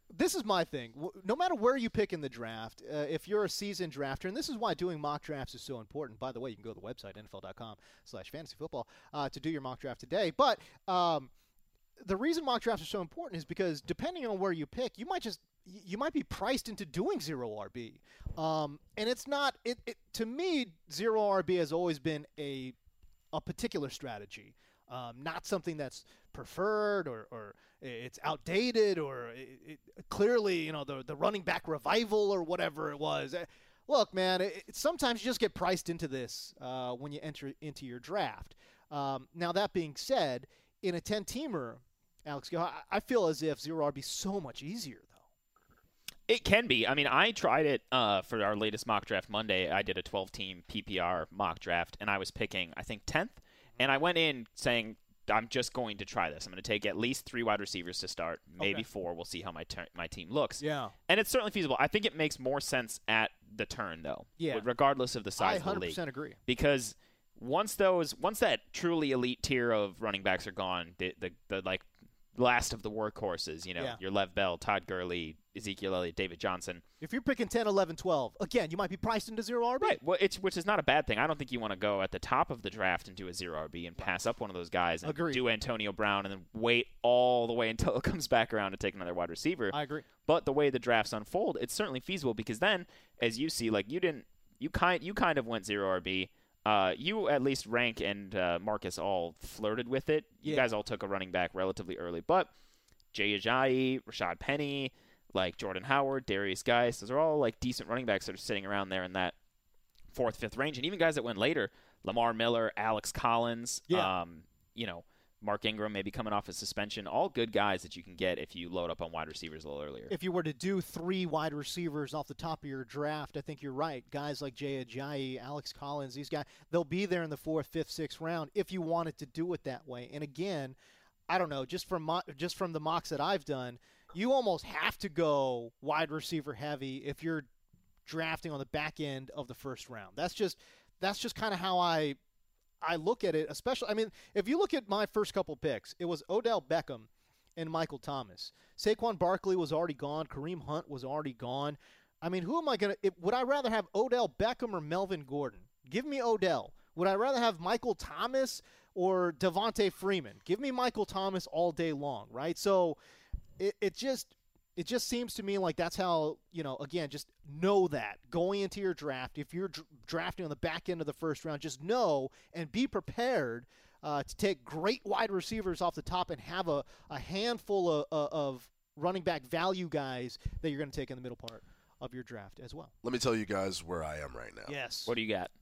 this is my thing. No matter where you pick in the draft, uh, if you're a seasoned drafter, and this is why doing mock drafts is so important. By the way, you can go to the website, N F L dot com slash fantasy football, uh, to do your mock draft today. But um, the reason mock drafts are so important is because depending on where you pick, you might just you might be priced into doing zero R B. Um, and it's not it, it to me, zero R B has always been a a particular strategy, um, not something that's preferred or, or it's outdated or it, it, clearly, you know, the the running back revival or whatever it was. Look, man, it, it, sometimes you just get priced into this uh, when you enter into your draft. Um, now, that being said, in a ten-teamer, Alex, I, I feel as if zero R B is so much easier, though. It can be. I mean, I tried it uh, for our latest mock draft Monday. I did a twelve-team P P R mock draft, and I was picking, I think, tenth. And I went in saying, I'm just going to try this. I'm going to take at least three wide receivers to start, maybe Okay. four. We'll see how my ter- my team looks. Yeah. And it's certainly feasible. I think it makes more sense at the turn, though, Yeah. regardless of the I size of the one hundred league. percent agree. Because once those, once that truly elite tier of running backs are gone, the the, the like last of the workhorses, you know, Yeah. your Lev Bell, Todd Gurley, Ezekiel Elliott, David Johnson. If you're picking ten, eleven, twelve, again, you might be priced into zero R B. Right. Well, it's which is not a bad thing. I don't think you want to go at the top of the draft and do a zero R B and pass up one of those guys and Agreed. do Antonio Brown and then wait all the way until it comes back around to take another wide receiver. I agree. But the way the drafts unfold, it's certainly feasible because then, as you see, like you didn't, you kind, you kind of went zero R B. Uh, you at least Rank and uh, Marcus all flirted with it. You Yeah. guys all took a running back relatively early, but Jay Ajayi, Rashad Penny, like Jordan Howard, Darius Geis, those are all like decent running backs that are sitting around there in that fourth, fifth range, and even guys that went later, Lamar Miller, Alex Collins, Yeah. um, you know. Mark Ingram maybe coming off a suspension, all good guys that you can get if you load up on wide receivers a little earlier. If you were to do three wide receivers off the top of your draft, I think you're right. Guys like Jay Ajayi, Alex Collins, these guys, they'll be there in the fourth, fifth, sixth round if you wanted to do it that way. And again, I don't know, just from mo- just from the mocks that I've done, you almost have to go wide receiver heavy if you're drafting on the back end of the first round. That's just that's just kind of how I I look at it, especially, I mean, if you look at my first couple picks, it was Odell Beckham and Michael Thomas. Saquon Barkley was already gone. Kareem Hunt was already gone. I mean, who am I going to – would I rather have Odell Beckham or Melvin Gordon? Give me Odell. Would I rather have Michael Thomas or Devontae Freeman? Give me Michael Thomas all day long, right? So it, it just – It just seems to me like that's how, you know, again, just know that going into your draft, if you're dr- drafting on the back end of the first round, just know and be prepared uh, to take great wide receivers off the top and have a, a handful of, of running back value guys that you're going to take in the middle part of your draft as well. Let me tell you guys where I am right now. Yes. What do you got?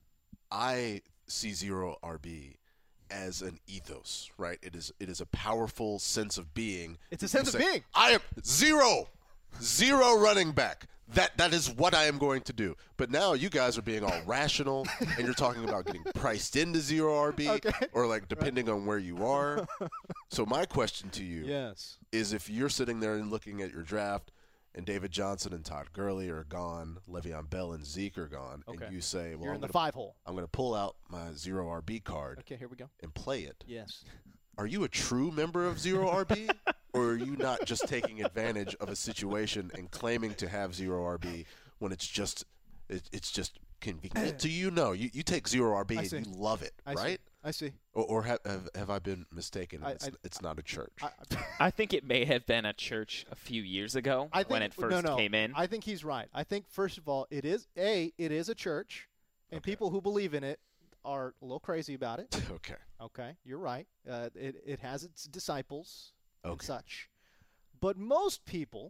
I see zero R B as an ethos, right? It is it is a powerful sense of being. It's a sense You of say, being. I am zero, zero running back. That that is what I am going to do. But now you guys are being all rational, and you're talking about getting priced into zero R B, Okay. or like depending on where you are. So my question to you Yes. is: if you're sitting there and looking at your draft, and David Johnson and Todd Gurley are gone, Le'Veon Bell and Zeke are gone, Okay. and you say, "Well, You're I'm in the gonna, five hole. I'm going to pull out my zero R B card Okay, here we go. and play it." Yes. Are you a true member of zero R B, or are you not just taking advantage of a situation and claiming to have zero R B when it's just it, it's just convenient to you? No, you, you take zero R B I and see. you love it, I right? see. I see. Or, or have, have have I been mistaken? I- it's, I- it's not a church. I, I think it may have been a church a few years ago I think, when it first no, no, came in. I think he's right. I think, first of all, it is, A, it is a church, and Okay. people who believe in it are a little crazy about it. okay. Okay, you're right. Uh, it, it has its disciples and Okay. such. But most people,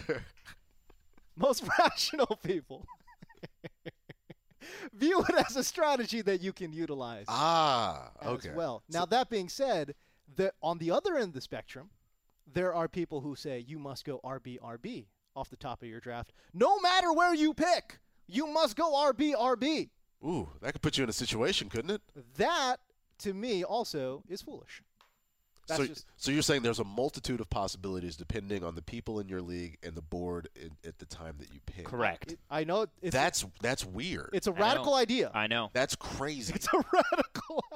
most rational people, view it as a strategy that you can utilize Ah, as okay. well. So- Now, that being said, the, on the other end of the spectrum, there are people who say you must go R B R B off the top of your draft. No matter where you pick, you must go R B R B. Ooh, that could put you in a situation, couldn't it? That, to me, also is foolish. That's so, just so you're saying there's a multitude of possibilities depending on the people in your league and the board in, at the time that you pick. Correct. it, I know it's That's that's weird. it's a I know. radical idea. I know. That's crazy. It's a radical idea.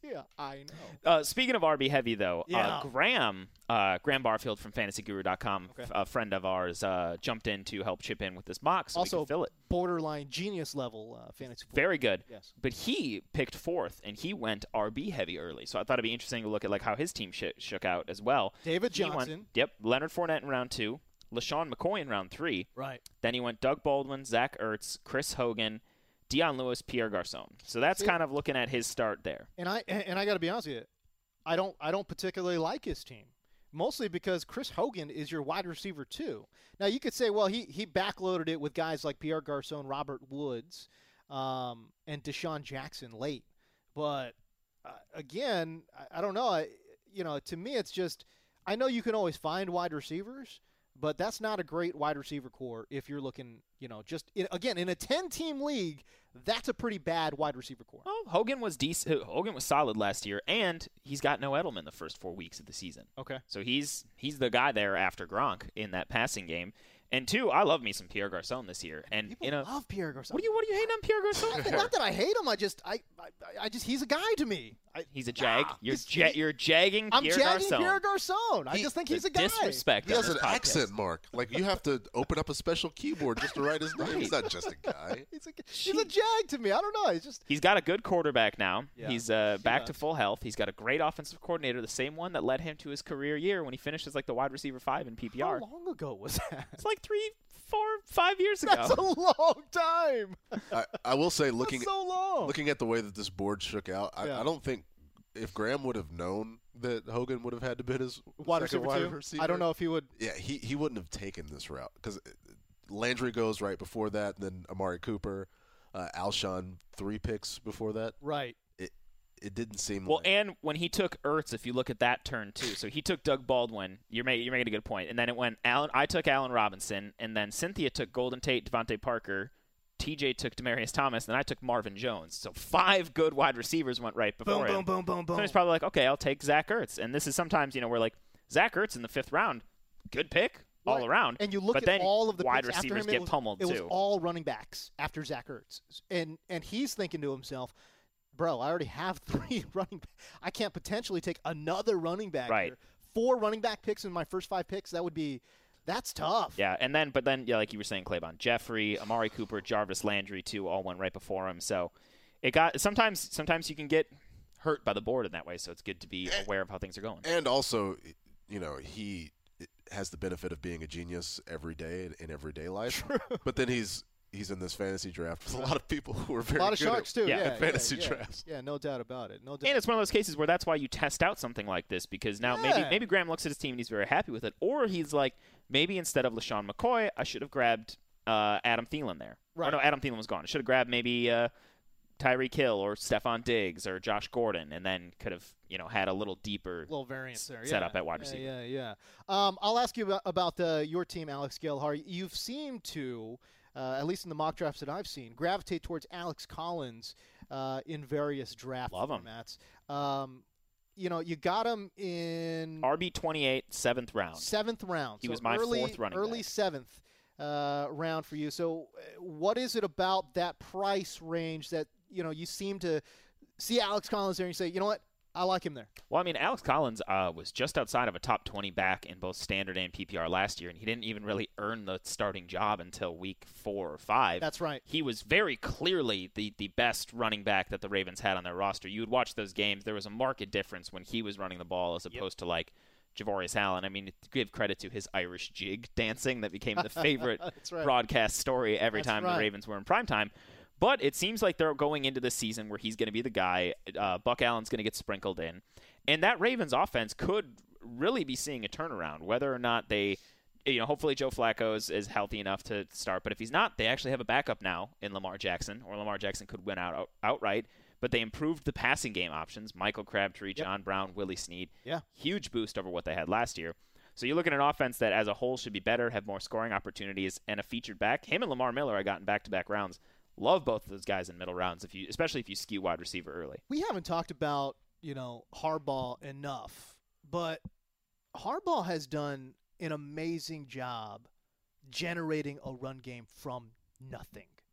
Yeah, I know. Uh, speaking of R B heavy, though, Yeah. uh, Graham uh, Graham Barfield from fantasy guru dot com, Okay. f- a friend of ours, uh, jumped in to help chip in with this mock so we Also, could fill it. borderline genius level uh, fantasy football. Very good. Yes. But he picked fourth, and he went R B heavy early. So I thought it'd be interesting to look at like how his team sh- shook out as well. David He went- Johnson. yep. Leonard Fournette in round two. LaShawn McCoy in round three. Right. Then he went Doug Baldwin, Zach Ertz, Chris Hogan, Deion Lewis, Pierre Garçon. So that's See- kind of looking at his start there. And I and I got to be honest with you, I don't I don't particularly like his team, mostly because Chris Hogan is your wide receiver too. Now you could say, well, he he backloaded it with guys like Pierre Garçon, Robert Woods, um, and Deshaun Jackson late. But uh, again, I, I don't know. I, you know, to me, it's just I know you can always find wide receivers, but that's not a great wide receiver core if you're looking, you know, just in, again in a ten-team league. That's a pretty bad wide receiver core. Well, Hogan was decent. Hogan was solid last year, and he's got no Edelman the first four weeks of the season. Okay. So he's he's the guy there after Gronk in that passing game. And two, I love me some Pierre Garçon this year. And People you know, love Pierre Garçon. what do you what do you hate on Pierre Garçon for? Not that I hate him. I just, I, I, I just, he's a guy to me. I, He's a jag. Nah, you're he's- ja- he's- you're jagging I'm Pierre jagging Garçon. Pierre Garçon. I He- just think The he's a guy. disrespect. He on has this an podcast. accent, Mark. Like you have to open up a special keyboard just to write his name. He's not just a guy. He's a, he's a jag to me. I don't know. He's just. He's got a good quarterback now. Yeah, He's uh, he back to does. full health. He's got a great offensive coordinator, the same one that led him to his career year when he finished as like the wide receiver five in P P R. How long ago was that? It's like three, four, five years ago. That's a long time. I, I will say, looking That's so long. looking at the way that this board shook out, I, Yeah. I don't think if Graham would have known that Hogan would have had to bid his wide second receiver wide too. receiver, I don't know if he would. Yeah, he, he wouldn't have taken this route because Landry goes right before that, and then Amari Cooper, uh, Alshon three picks before that. Right. It it didn't seem Well, like and when he took Ertz, if you look at that turn too, so he took Doug Baldwin. You're making you're making a good point, and then it went Allen. I took Allen Robinson, and then Cynthia took Golden Tate, Devontae Parker. T J took Demarius Thomas, and then I took Marvin Jones. So five good wide receivers went right before Boom, him. boom, boom, boom, boom. So he's probably like, okay, I'll take Zach Ertz. And this is sometimes, you know, we're like, Zach Ertz in the fifth round, good pick all Right. around. And you look but at then all of the wide picks after receivers him, it get was, pummeled it was too. all running backs after Zach Ertz, and and he's thinking to himself, "Bro, I already have three running. I can't potentially take another running back. Right. Here. Four running back picks in my first five picks. That would be, that's tough. Yeah, and then but then yeah, like you were saying, Claybon, Jeffrey, Amari Cooper, Jarvis Landry too, all went right before him. So it got sometimes sometimes you can get hurt by the board in that way. So it's good to be aware of how things are going. and also, you know, he has the benefit of being a genius every day in, in everyday life. But then he's he's in this fantasy draft with a lot of people who are very A lot of good sharks at, too. yeah, Yeah, at yeah, fantasy yeah, drafts. Yeah, no doubt about it. No doubt. And it's one of those cases where that's why you test out something like this, because now Yeah. maybe maybe Graham looks at his team and he's very happy with it, or he's like, maybe instead of LaShawn McCoy, I should have grabbed uh, Adam Thielen there. Right. Or no, Adam Thielen was gone. I should have grabbed maybe uh, Tyreek Hill or Stephon Diggs or Josh Gordon, and then could have you know had a little deeper little variance there. set yeah. up at wide Yeah, receiver. Yeah, yeah. Um, I'll ask you about, about uh, your team, Alex Gelhar. You've seemed to, uh, at least in the mock drafts that I've seen, gravitate towards Alex Collins uh, in various draft Love him. formats. Um, you know, you got him in R B twenty-eight, seventh round. seventh round. He so was my early, fourth running early back. seventh uh, round for you. So, uh, what is it about that price range that you know you seem to see Alex Collins there and you say, you know what, I like him there. Well, I mean, Alex Collins uh, was just outside of a top twenty back in both standard and P P R last year, and he didn't even really earn the starting job until week four or five. That's right. He was very clearly the, the best running back that the Ravens had on their roster. You would watch those games. There was a marked difference when he was running the ball as opposed to, like, Javorius Allen. I mean, to give credit to his Irish jig dancing that became the favorite That's right. broadcast story every That's time right. the Ravens were in primetime. But it seems like they're going into this season where he's going to be the guy. Uh, Buck Allen's going to get sprinkled in. And that Ravens offense could really be seeing a turnaround, whether or not they, you know, hopefully Joe Flacco is, is healthy enough to start. But if he's not, they actually have a backup now in Lamar Jackson, or Lamar Jackson could win out, out outright. But they improved the passing game options. Michael Crabtree, Yep. John Brown, Willie Snead. Yeah. Huge boost over what they had last year. So you look at an offense that as a whole should be better, have more scoring opportunities, and a featured back. Him and Lamar Miller I got in back-to-back rounds. Love both of those guys in middle rounds, if you, especially if you skew wide receiver early. We haven't talked about, you know, Harbaugh enough, but Harbaugh has done an amazing job generating a run game from nothing.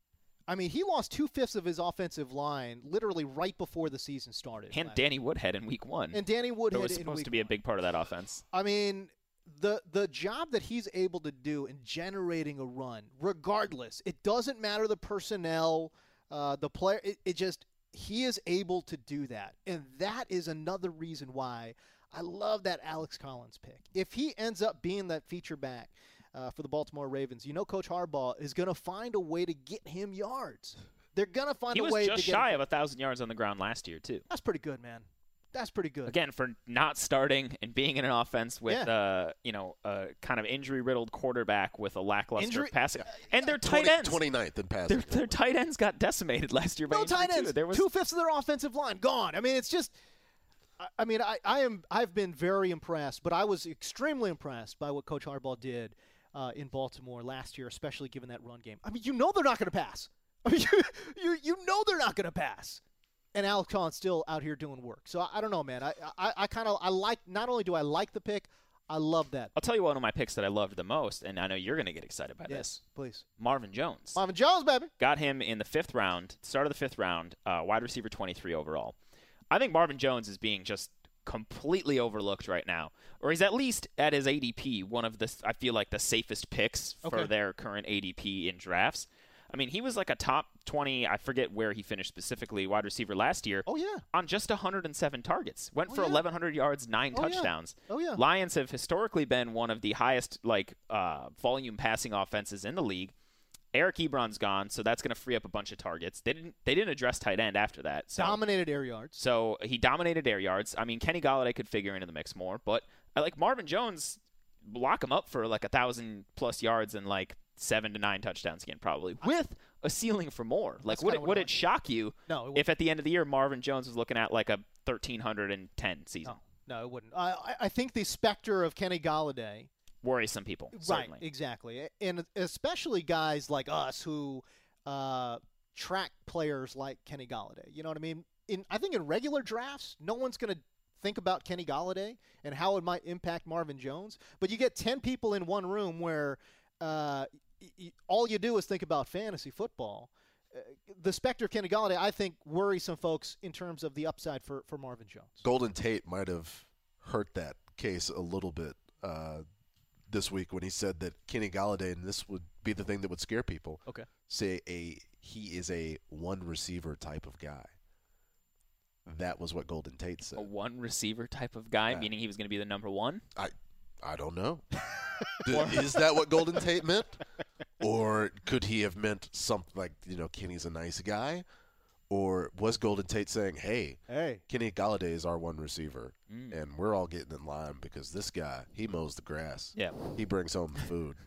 I mean, he lost two-fifths of his offensive line literally right before the season started. And last Danny Woodhead in week one. And Danny Woodhead That was in supposed week to be a one. big part of that offense. I mean, the the job that he's able to do in generating a run, regardless, it doesn't matter the personnel, uh, the player. It, it just he is able to do that, and that is another reason why I love that Alex Collins pick. If he ends up being that feature back uh, for the Baltimore Ravens, you know, Coach Harbaugh is going to find a way to get him yards. They're going to find He a was way just to get shy him. of one thousand yards on the ground last year, too. That's pretty good, man. That's pretty good. Again, for not starting and being in an offense with, Yeah. uh, you know, a kind of injury-riddled quarterback with a lackluster Injury- passing. And their tight twenty, ends. twenty-ninth in passing. Their, their tight ends got decimated last year by No injury, tight ends. too. There was Two-fifths of their offensive line gone. I mean, it's just I- I mean, I, I am I've been very impressed, but I was extremely impressed by what Coach Harbaugh did uh, in Baltimore last year, especially given that run game. I mean, you know they're not going to pass. I mean, you, you you know they're not going to pass. And Alex Collins still out here doing work. So I, I don't know, man. I I, I kind of I like. Not only do I like the pick, I love that. I'll tell you one of my picks that I loved the most, and I know you're going to get excited by Yes, this. please. Marvin Jones. Marvin Jones, baby. Got him in the fifth round, start of the fifth round, uh, wide receiver twenty-three overall. I think Marvin Jones is being just completely overlooked right now, or he's at least at his A D P one of the, I feel like, the safest picks for Okay. their current A D P in drafts. I mean, he was like a top twenty, I forget where he finished specifically, wide receiver last year. Oh, yeah. On just one hundred seven targets. Went Oh, for yeah. eleven hundred yards, nine Oh, yeah. touchdowns. Oh, yeah. Lions have historically been one of the highest like uh, volume passing offenses in the league. Eric Ebron's gone, so that's going to free up a bunch of targets. They didn't they didn't address tight end after that. So, Dominated air yards. so he dominated air yards. I mean, Kenny Golladay could figure into the mix more, but I like Marvin Jones, lock him up for like a thousand plus yards and like seven to nine touchdowns again, probably with a ceiling for more. Like, That's would kinda it what would I it like. shock you No, it wouldn't. if at the end of the year Marvin Jones was looking at like a thirteen ten season? No, no, it wouldn't. I I- I think the specter of Kenny Golladay. Worries some people, certainly. Right, exactly. And especially guys like us who uh, track players like Kenny Golladay. You know what I mean? In I think in regular drafts, no one's going to think about Kenny Golladay and how it might impact Marvin Jones. But you get ten people in one room where uh, y- y- all you do is think about fantasy football. Uh, the specter of Kenny Golladay, I think, worries some folks in terms of the upside for, for Marvin Jones. Golden Tate might have hurt that case a little bit uh, this week when he said that Kenny Golladay, and this would be the thing that would scare people, Okay. say a he is a one receiver type of guy. That was what Golden Tate said. A one receiver type of guy, Yeah. meaning he was going to be the number one. I I don't know. Th- is that what Golden Tate meant? Or could he have meant something like, you know, Kenny's a nice guy? Or was Golden Tate saying, hey, Hey. Kenny Golladay is our one receiver, Mm. and we're all getting in line because this guy, he mows the grass. Yeah. He brings home the food.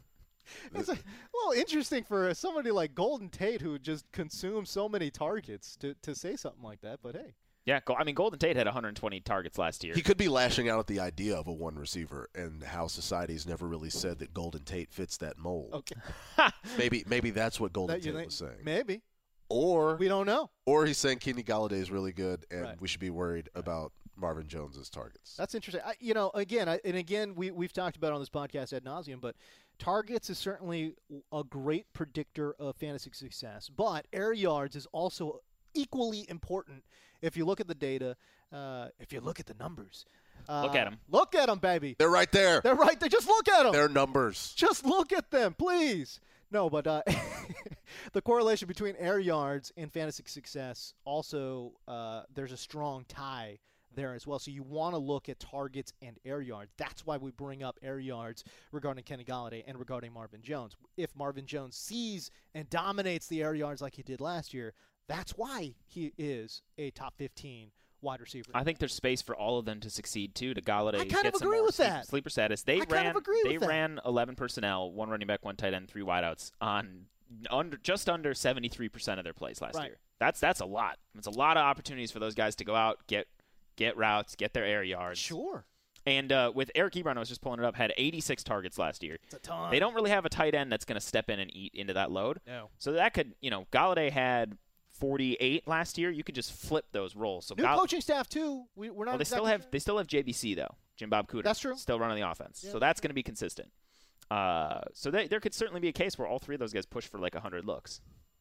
It's a little interesting for somebody like Golden Tate who just consumes so many targets to, to say something like that, but hey. Yeah, go- I mean, Golden Tate had one hundred twenty targets last year. He could be lashing out at the idea of a one receiver and how society's never really said that Golden Tate fits that mold. Okay. Maybe maybe that's what Golden That you Tate think- was saying. Maybe. Or We don't know. or he's saying Kenny Golladay is really good and Right. we should be worried about Marvin Jones's targets. That's interesting. I, you know, again, I, and again, we, we've talked about it on this podcast ad nauseum, but targets is certainly a great predictor of fantasy success. But air yards is also equally important if you look at the data, uh, if you look at the numbers. Uh, Look at 'em. Look at them, baby. They're right there. They're right there. Just look at them. They're numbers. Just look at them, please. No, but uh, the correlation between air yards and fantasy success also, uh, there's a strong tie there as well. So you want to look at targets and air yards. That's why we bring up air yards regarding Kenny Golladay and regarding Marvin Jones. If Marvin Jones sees and dominates the air yards like he did last year, that's why he is a top fifteen wide receiver. I think there's space for all of them to succeed too. To Golladay I kind get of some agree more with sleep- that. sleeper status. They I ran. kind of agree they with that. ran eleven personnel, one running back, one tight end, three wideouts on under just under seventy-three percent of their plays last Right. year. That's that's a lot. It's a lot of opportunities for those guys to go out, get get routes, get their air yards. Sure. And uh, with Eric Ebron, I was just pulling it up, had eighty-six targets last year. It's a ton. They don't really have a tight end that's going to step in and eat into that load. No. So that could, you know, Golladay had forty-eight last year. You could just flip those roles. So New Gall- coaching staff, too. We, we're not well, they still exactly have sure. they still have J B C though, Jim Bob Cooter. That's true. Still running the offense, Yeah, so that's going to be consistent. Uh, so they, there could certainly be a case where all three of those guys push for like one hundred looks.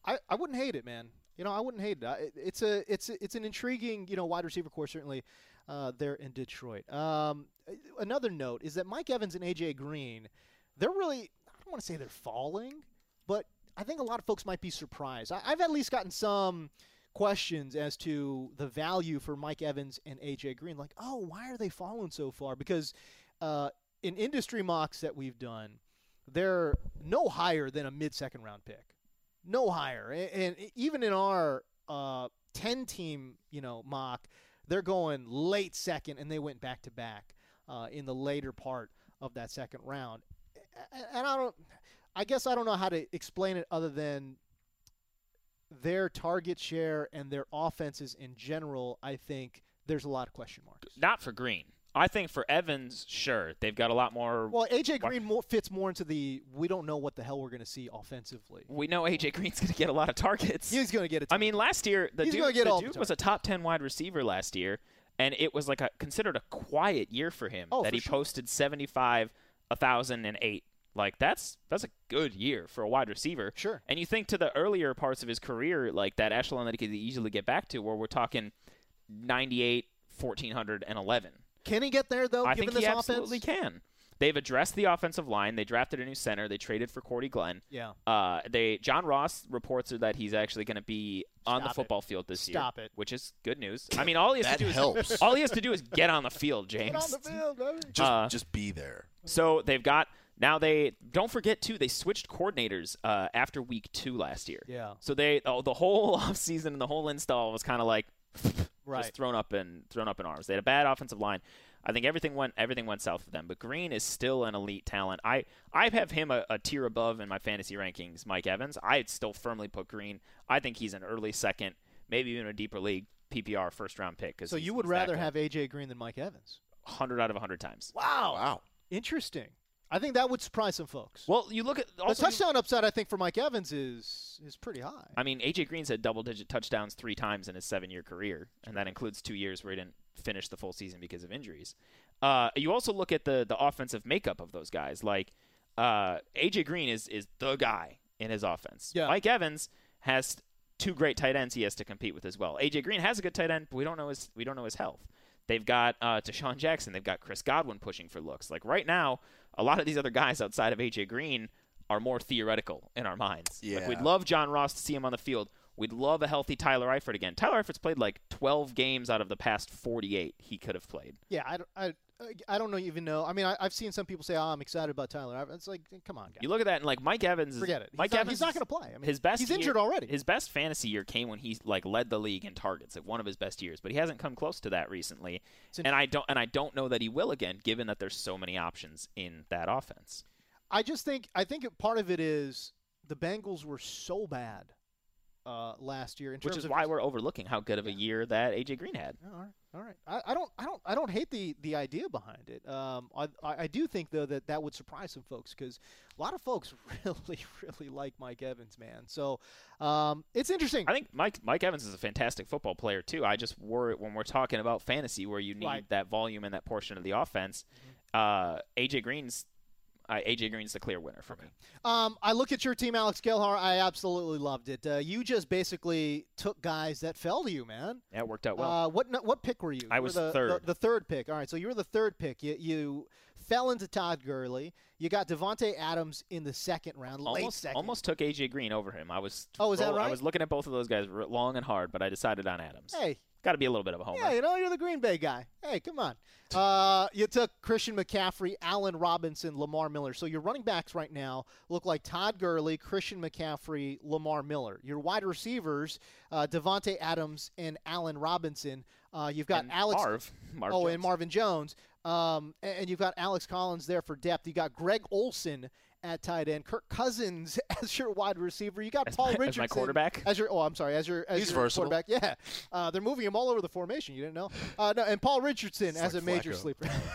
I, I wouldn't hate it, man. You know, I wouldn't hate it. I, it it's a it's a, it's an intriguing, you know, wide receiver core certainly uh, there in Detroit. Um, another note is that Mike Evans and A J Green, they're really, I don't want to say they're falling, but I think a lot of folks might be surprised. I, I've at least gotten some questions as to the value for Mike Evans and A J Green. Like, oh, why are they falling so far? Because uh, in industry mocks that we've done, they're no higher than a mid-second round pick. No higher. And, and even in our uh, ten-team, you know, mock, they're going late second, and they went back-to-back uh, in the later part of that second round. And I don't – I guess I don't know how to explain it other than their target share and their offenses in general. I think there's a lot of question marks. Not for Green. I think for Evans, sure, they've got a lot more. Well, A J Green more, fits more into the we don't know what the hell we're going to see offensively. We know A J Green's going to get a lot of targets. He's going to get a ton. I mean, last year, the He's dude, gonna get the all dude the was a top ten wide receiver last year, and it was like a considered a quiet year for him. Oh, that for he sure. posted seventy-five, one thousand eight. Like, that's that's a good year for a wide receiver. Sure. And you think to the earlier parts of his career, like that echelon that he could easily get back to, where we're talking ninety-eight, fourteen eleven. Can he get there, though, I given think he this absolutely offense? can. They've addressed the offensive line. They drafted a new center. They traded for Cordy Glenn. Yeah. Uh, they John Ross reports are that he's actually going to be on Stop the football it. field this Stop year. it. Which is good news. I mean, all he has That to do helps. is all he has to do is get on the field, James. Get on the field, baby. Just, Uh, just be there. So they've got now they don't forget too. They switched coordinators uh, after week two last year. Yeah. So they oh, the whole offseason and the whole install was kind of like Right. just thrown up in thrown up in arms. They had a bad offensive line. I think everything went everything went south for them. But Green is still an elite talent. I I have him a, a tier above in my fantasy rankings. Mike Evans. I'd still firmly put Green. I think he's an early second, maybe even a deeper league P P R first round pick. So you would rather have A J Green than Mike Evans? one hundred out of one hundred times. Wow. Wow. Interesting. I think that would surprise some folks. Well, you look at the also you- touchdown upside, I think, for Mike Evans is is pretty high. I mean, A J Green's had double-digit touchdowns three times in his seven-year career, and that includes two years where he didn't finish the full season because of injuries. Uh, you also look at the the offensive makeup of those guys. Like uh, A J Green is is the guy in his offense. Yeah. Mike Evans has two great tight ends he has to compete with as well. A J Green has a good tight end, but we don't know his we don't know his health. They've got uh, Deshaun Jackson. They've got Chris Godwin pushing for looks. Like right now, a lot of these other guys outside of A J Green are more theoretical in our minds. Yeah. Like we'd love John Ross to see him on the field. We'd love a healthy Tyler Eifert again. Tyler Eifert's played like twelve games out of the past forty-eight he could have played. Yeah, I, don't- I, I don't know even know. I mean, I, I've seen some people say, "Oh, I'm excited about Tyler." It's like, come on, guys. You look at that and like Mike Evans. Is, Forget it. He's Mike not, Evans. he's not going to play. I mean, his best. He's year- injured already. His best fantasy year came when he like led the league in targets, like one of his best years. But he hasn't come close to that recently, It's an- and I don't and I don't know that he will again, given that there's so many options in that offense. I just think I think part of it is the Bengals were so bad uh, last year, in Which terms is of why we're overlooking how good of a year that A J Green had. All right, all right. I, I don't, I don't, I don't hate the, the idea behind it. Um, I, I I do think though that that would surprise some folks because a lot of folks really, really like Mike Evans, man. So um, it's interesting. I think Mike Mike Evans is a fantastic football player too. I just worry when we're talking about fantasy, where you need Right. that volume and that portion of the offense. Uh, A J Green's uh, A J Green's the clear winner for me. Um, I look at your team, Alex Gelhar. I absolutely loved it. Uh, you just basically took guys that fell to you, man. Yeah, it worked out well. Uh, what what pick were you? I You were was the, third. The, the third pick. All right, so you were the third pick. You you fell into Todd Gurley. You got Devontae Adams in the second round, late almost second. almost took A J Green over him. I was Oh, is that roll- I right? was looking at both of those guys r- long and hard, but I decided on Adams. Hey, Got to be a little bit of a homer. yeah, you know you're the Green Bay guy. Hey, come on. Uh, you took Christian McCaffrey, Allen Robinson, Lamar Miller. So your running backs right now look like Todd Gurley, Christian McCaffrey, Lamar Miller. Your wide receivers, uh, Devontae Adams and Allen Robinson. Uh, you've got And Alex. Marv. Marv oh, Jones. and Marvin Jones. Um, and and you've got Alex Collins there for depth. You got Greg Olson at tight end, Kirk Cousins as your wide receiver. You got As Paul my- as my Richardson quarterback? As your oh, I'm sorry, as your as He's your versatile. quarterback. Yeah, uh, they're moving him all over the formation. You didn't know? Uh, no, and Paul Richardson It's as like a major Flacco.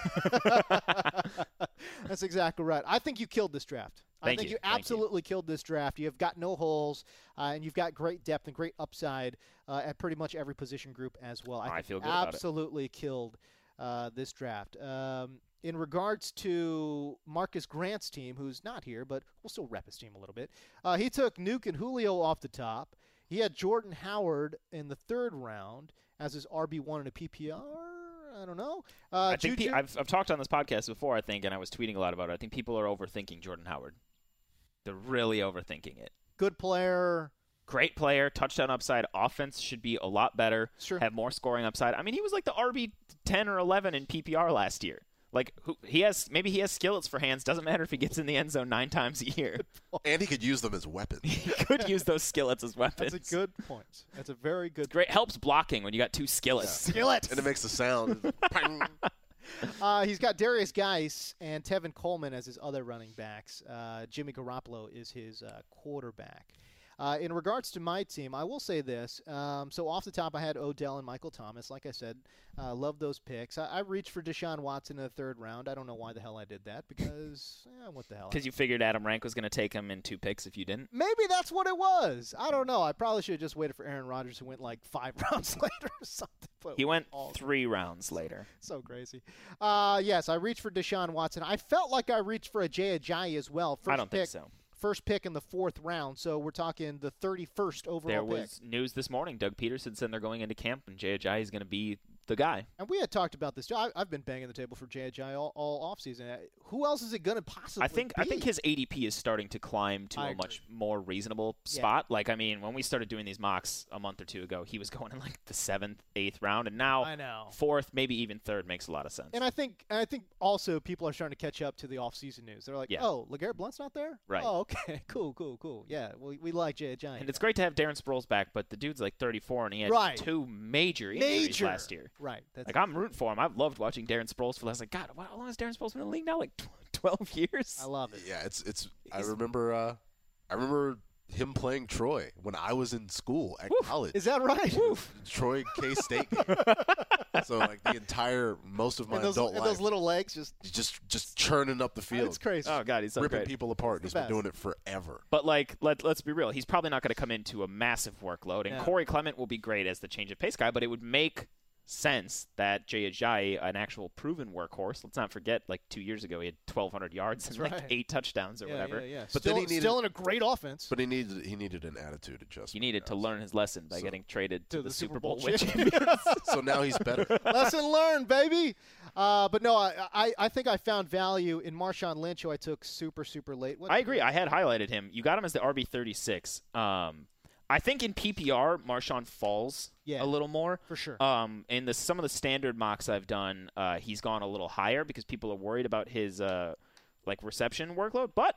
sleeper. That's exactly right. I think you killed this draft. I Thank think you. you Thank you. absolutely killed this draft. You've got no holes, uh, and you've got great depth and great upside uh, at pretty much every position group as well. I think feel you good about it. absolutely killed uh, this draft. Um, in regards to Marcus Grant's team, who's not here, but we'll still rep his team a little bit, uh, he took Nuke and Julio off the top. He had Jordan Howard in the third round as his R B one in a P P R. I don't know. Uh, I think Juju- pe- I've, I've talked on this podcast before, I think, and I was tweeting a lot about it. I think people are overthinking Jordan Howard. They're really overthinking it. Good player. Great player, touchdown upside. Offense should be a lot better, Sure. have more scoring upside. I mean, he was like the R B ten or eleven in P P R last year. Like, who, he has maybe he has skillets for hands. Doesn't matter if he gets in the end zone nine times a year. And he could use them as weapons. He could use those skillets as weapons. That's a good point. That's a very good Great helps blocking when you got two skillets. skillet. And it makes the sound. Pang. Uh, he's got Darius Geis and Tevin Coleman as his other running backs. Uh, Jimmy Garoppolo is his uh, quarterback. Uh, in regards to my team, I will say this. Um, so off the top, I had Odell and Michael Thomas. Like I said, uh, love those picks. I, I reached for Deshaun Watson in the third round. I don't know why the hell I did that because, eh, what the hell? Because you figured Adam Rank was going to take him in two picks if you didn't. Maybe that's what it was. I don't know. I probably should have just waited for Aaron Rodgers, who went like five rounds later or something. But He went all- three rounds later. So crazy. Uh, yes, I reached for Deshaun Watson. I felt like I reached for a Jay Ajayi as well. First I don't pick, think so. First pick in the fourth round, so we're talking the thirty-first overall There pick. was news this morning. Doug Peterson said they're going into camp, and Jay Ajayi is going to be the guy. And we had talked about this. I, I've been banging the table for Jay Ajayi all, all offseason. Uh, Who else is it going to possibly I think be? I think his A D P is starting to climb to I a agree. much more reasonable Yeah. spot. Like, I mean, when we started doing these mocks a month or two ago, he was going in like the seventh, eighth round, and now I know. fourth, maybe even third makes a lot of sense. And I think and I think also people are starting to catch up to the offseason news. They're like, Yeah. oh, LeGarrette Blount's not there? Right. Oh, okay. Cool, cool, cool. Yeah, we, we like Jay Ajayi. And it's great to have Darren Sproles back, but the dude's like thirty-four, and he had Right. two major injuries Major. last year. Right. That's Like, I'm rooting for him. I've loved watching Darren Sproles for the last, like, God, how long has Darren Sproles been in the league now? Like twelve years? I love it. Yeah, it's it's. I He's- remember. Uh, I remember him playing Troy when I was in school at Woof. college. Is that right? Troy K State. So like the entire most of my and those, adult and life, those little legs just just just churning up the field, it's crazy. Oh, God, he's so ripping great. people apart. He's the been best. doing it forever. But, like, let, let's be real. He's probably not going to come into a massive workload. And No. Corey Clement will be great as the change of pace guy, but it would make sense that Jay Ajayi, an actual proven workhorse, let's not forget, like, two years ago he had twelve hundred yards and, That's like, right. eight touchdowns or yeah, whatever. Yeah, yeah. But still, then he needed- still in a great offense. But he needed he needed an attitude adjustment. He needed to learn his lesson by So- getting traded to, to the, Super Bowl, champion. champions. So now he's better. Lesson learned, baby. Uh, but no, I, I I think I found value in Marshawn Lynch, who I took super super late. What, I agree. I had highlighted him. You got him as the R B thirty-six. Um, I think in P P R, Marshawn falls Yeah. a little more. For sure. Um, in the some of the standard mocks I've done, uh, he's gone a little higher because people are worried about his uh, like reception workload. But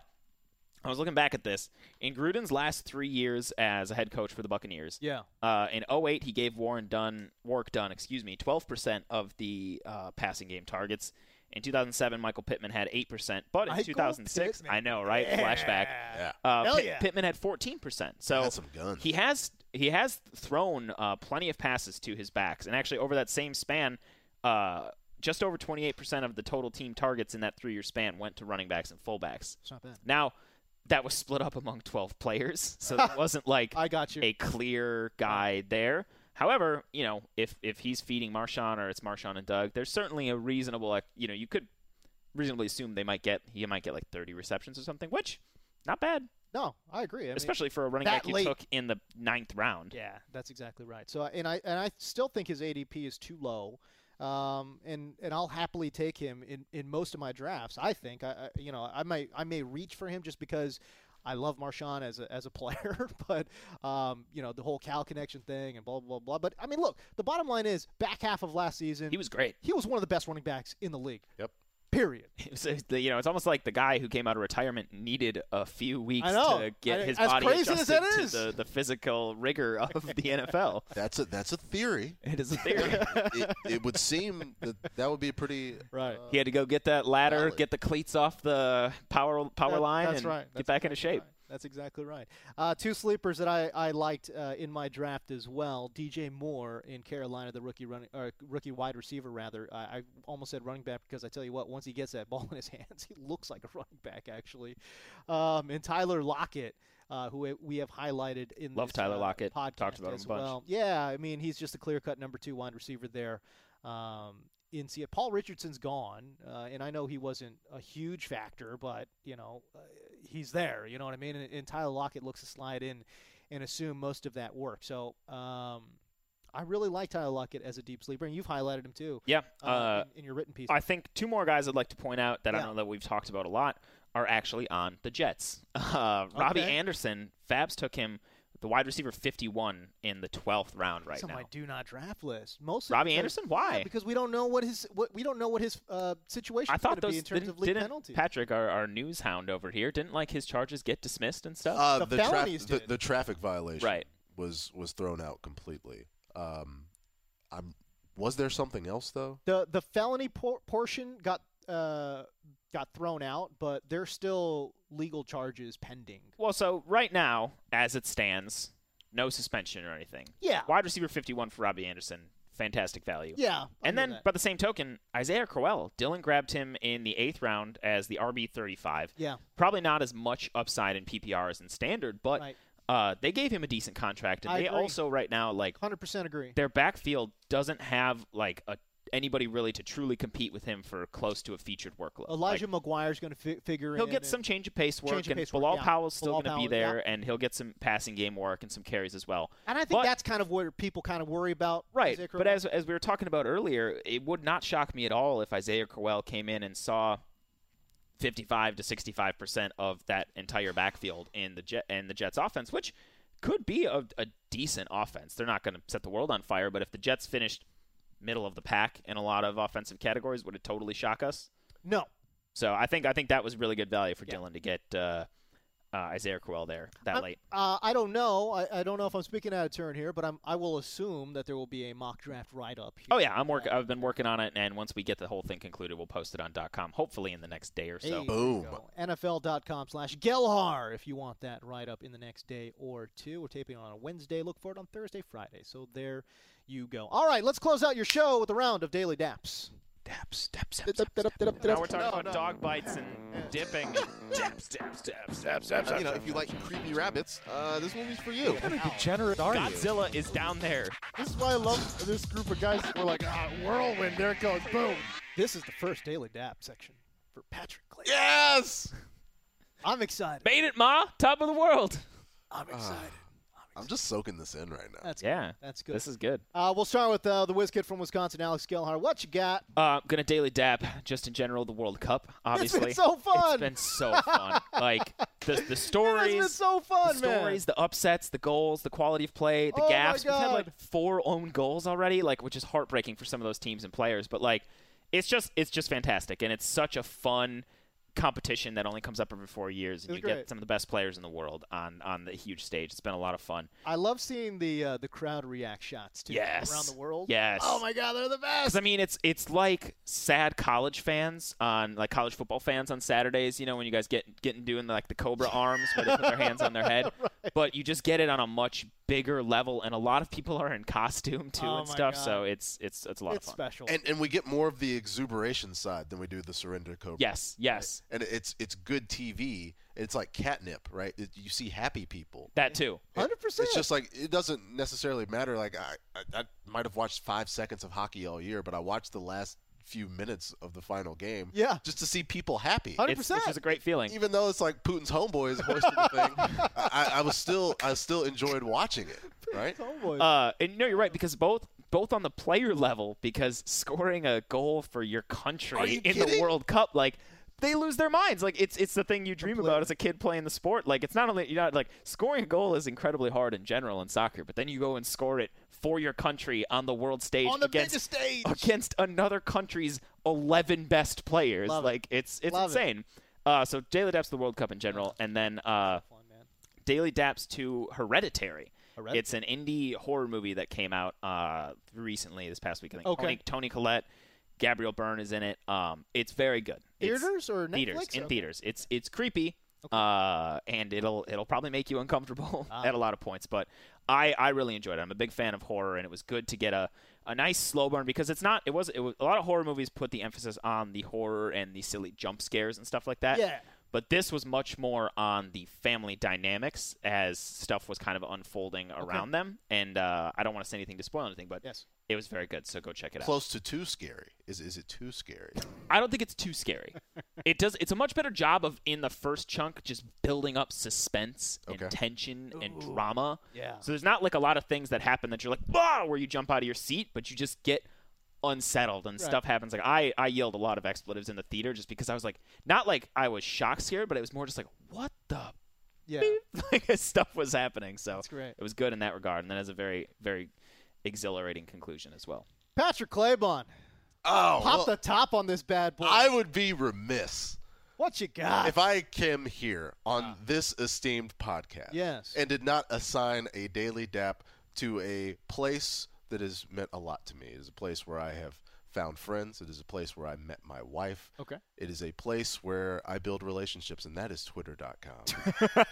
I was looking back at this. In Gruden's last three years as a head coach for the Buccaneers, Yeah. uh, in oh eight he gave Warren Dunn Warwick Dunn, excuse me, twelve percent of the uh, passing game targets. In two thousand seven, Michael Pittman had eight percent. But in Michael two thousand six, Pittman. I know, right? Yeah. Flashback. Yeah. Uh, Hell Pitt- yeah. Pittman had fourteen percent. So Had some guns. he has he has thrown uh, plenty of passes to his backs, and actually over that same span, uh, just over twenty-eight percent of the total team targets in that three-year span went to running backs and fullbacks. It's not bad. Now, that was split up among twelve players, so it wasn't like I got you. a clear guy there. However, you know, if if he's feeding Marshawn or it's Marshawn and Doug, there's certainly a reasonable, like, you know, you could reasonably assume they might get he might get like thirty receptions or something, which not bad, No, I agree. I mean, especially for a running that back you late- took in the ninth round. yeah, that's exactly right. So, and I and I still think his A D P is too low. Um, and, and I'll happily take him in, in most of my drafts. I think I, I you know I may I may reach for him just because I love Marshawn as a as a player, but um, you know the whole Cal connection thing and blah blah blah. But I mean, look, the bottom line is back half of last season He was great. he was one of the best running backs in the league. Yep. Period. It was, uh, the- you know, it's almost like the guy who came out of retirement needed a few weeks I know. to get I- his as body crazy as adjusted that to is. the, the physical rigor of the N F L. That's a that's a theory. It is a theory. it, it would seem that that would be pretty. Right. He had to go get that ladder, Valid. get the cleats off the power power That- line, that's and right. get That's back into exactly shape. right. That's exactly right. Uh, two sleepers that I, I liked uh, in my draft as well. D J Moore in Carolina, the rookie running or rookie wide receiver rather. I, I almost said running back because I tell you what, once he gets that ball in his hands, he looks like a running back actually. Um, and Tyler Lockett, uh, who we have highlighted in Love this, Tyler uh, Lockett. podcast Talked about him as a bunch. well. Yeah, I mean he's just a clear cut number two wide receiver there. Um, in Seattle. Paul Richardson's gone, uh, and I know he wasn't a huge factor, but, you know, uh, he's there. You know what I mean? And, and Tyler Lockett looks to slide in and assume most of that work. So um, I really like Tyler Lockett as a deep sleeper, and you've highlighted him too. Yeah. Uh, Uh, in, in your written piece. I think two more guys I'd like to point out that Yeah. I know that we've talked about a lot are actually on the Jets. Uh, Robbie Okay. Anderson, Fabs took him, the wide receiver fifty-one in the twelfth round right It's on now. my do not draft list. Mostly Robbie because- Anderson? Why? Yeah, because we don't know what his what we don't know what his uh, situation I is thought going to be those in terms didn't, of league didn't penalties. Patrick, our, our news hound over here, didn't like his charges get dismissed and stuff. Uh, The the, tra- felonies the, did. the traffic violation Right. was was thrown out completely. Um, I'm. Was there something else though? The the felony por- portion got uh, got thrown out, but there's still legal charges pending. Well, so right now, as it stands, no suspension or anything. Yeah. Wide receiver fifty-one for Robbie Anderson, fantastic value. Yeah. I And hear then, that. by the same token, Isaiah Crowell. Dylan grabbed him in the eighth round as the R B thirty-five. yeah, Probably not as much upside in P P R as in standard, but right. uh, they gave him a decent contract. And I they agree. also, right now, like, one hundred percent agree. their backfield doesn't have, like, a anybody really to truly compete with him for close to a featured workload. Elijah Like, McGuire's going to fi- figure in. he'll get and- some change of pace work, Change of and pace work, Bilal yeah. Powell's still Bilal going to be Powell, there, yeah. and he'll get some passing game work and some carries as well. And I think But- that's kind of what people kind of worry about. Right, Isaiah but Crowell. as as we were talking about earlier, it would not shock me at all if Isaiah Crowell came in and saw fifty-five to sixty-five percent of that entire backfield in the Jet and the Jets offense, which could be a, a decent offense. They're not going to set the world on fire, but if the Jets finished middle of the pack in a lot of offensive categories, would it totally shock us? no. So I think I think that was really good value for Yeah. Dylan to get uh, uh, Isaiah Crowell there that I'm- late. Uh, I don't know. I, I don't know if I'm speaking out of turn here, but I'm, I will assume that there will be a mock draft write-up. Here. Oh yeah, I'm work. I've been working on it, and once we get the whole thing concluded, we'll post it on .com. Hopefully in the next day or so. Hey, there you Boom. go. N F L dot com slash Gelhar if you want that write-up in the next day or two. We're taping on a Wednesday. Look for it on Thursday, Friday. So there you go. All right, let's close out your show with a round of Daily Daps. Daps, daps, daps, daps, daps, daps, Now we're talking No, about no. dog bites and dipping. daps, daps, daps, daps, daps. You know, if you like creepy rabbits, uh, this movie's for you. What kind of degenerate are you? Godzilla is down there. This is why I love this group of guys. We're like, ah, whirlwind, there it goes, boom. This is the first Daily Dap section for Patrick Clay. Yes. I'm excited. Made it, Ma. Top of the world. I'm excited. I'm just soaking this in right now. That's Yeah. good. That's good. This is good. Uh, we'll start with uh, the whiz kid from Wisconsin, Alex Gelhar. What you got? Uh, gonna daily dab just in general the World Cup. Obviously, It's been so fun. It's been so fun. Like the the stories. It's been so fun, the man. stories, the upsets, the goals, the quality of play, the Oh, my gaps. We've had like God. four own goals already, like which is heartbreaking for some of those teams and players. But like, it's just it's just fantastic, and it's such a fun competition that only comes up every four years, and It you was great. get some of the best players in the world on on the huge stage. It's been a lot of fun. I love seeing the uh, the crowd react shots too Yes. around the world. Yes. Oh my God, they're the best. 'Cause, I mean, it's it's like sad college fans on like college football fans on Saturdays. You know, when you guys get getting doing like the Cobra arms where they put their hands on their head, Right. but you just get it on a much bigger level, and a lot of people are in costume too Oh and my stuff. God. So it's it's it's a lot It's of fun. special. And and we get more of the exuberation side than we do the surrender cobra. Yes, yes, And it's it's good T V. It's like catnip, right? It, you see happy people. that too. Hundred percent. It's just like it doesn't necessarily matter. Like I, I, I might have watched five seconds of hockey all year, but I watched the last few minutes of the final game. Yeah. just to see people happy. Hundred It's, percent. which is a great feeling. Even though it's like Putin's homeboys hoisting the thing, I, I was still I still enjoyed watching it. Right? Homeboy. Uh, and no, you're right because both both on the player level, because scoring a goal for your country Are you in the kidding? World Cup, like they lose their minds. Like it's it's the thing you dream Completely. about as a kid playing the sport. Like it's not only you're not like scoring a goal is incredibly hard in general in soccer, but then you go and score it for your country on the world stage On the against biggest stage. against another country's eleven best players. Love it. like it's it's Love it. insane. Uh, so daily daps the World Cup in general, and then uh, Fun, man. daily daps to Hereditary. Hereditary. It's an indie horror movie that came out uh, recently this past week. I think Okay. Tony, Tony Collette, Gabrielle Byrne is in it. Um, it's very good. It's Theaters or theaters Netflix? in Okay. theaters. It's it's creepy, uh, and it'll it'll probably make you uncomfortable Ah. at a lot of points. But I, I really enjoyed it. I'm a big fan of horror, and it was good to get a, a nice slow burn because it's not it was it was a lot of horror movies put the emphasis on the horror and the silly jump scares and stuff like that. Yeah. But this was much more on the family dynamics as stuff was kind of unfolding around them. And uh, I don't want to say anything to spoil anything, but Yes. it was very good. So go check it out. Close to too scary. Is is it too scary? I don't think it's too scary. It does. It's a much better job of in the first chunk just building up suspense and Okay. tension and drama. Yeah. So there's not like a lot of things that happen that you're like, ah, where you jump out of your seat, but you just get unsettled and Right. stuff happens. Like I, I yelled a lot of expletives in the theater just because I was like, not like I was shock scared, but it was more just like, what the Yeah. like as stuff was happening. So That's great. it was good in that regard, and then has a very, very exhilarating conclusion as well. Patrick Claybon, Oh, pop well, the top on this bad boy. I would be remiss what you got? if I came here on this esteemed podcast Yes. and did not assign a daily dap to a place that has meant a lot to me. It is a place where I have found friends. It is a place where I met my wife. Okay. It is a place where I build relationships, and that is twitter dot com.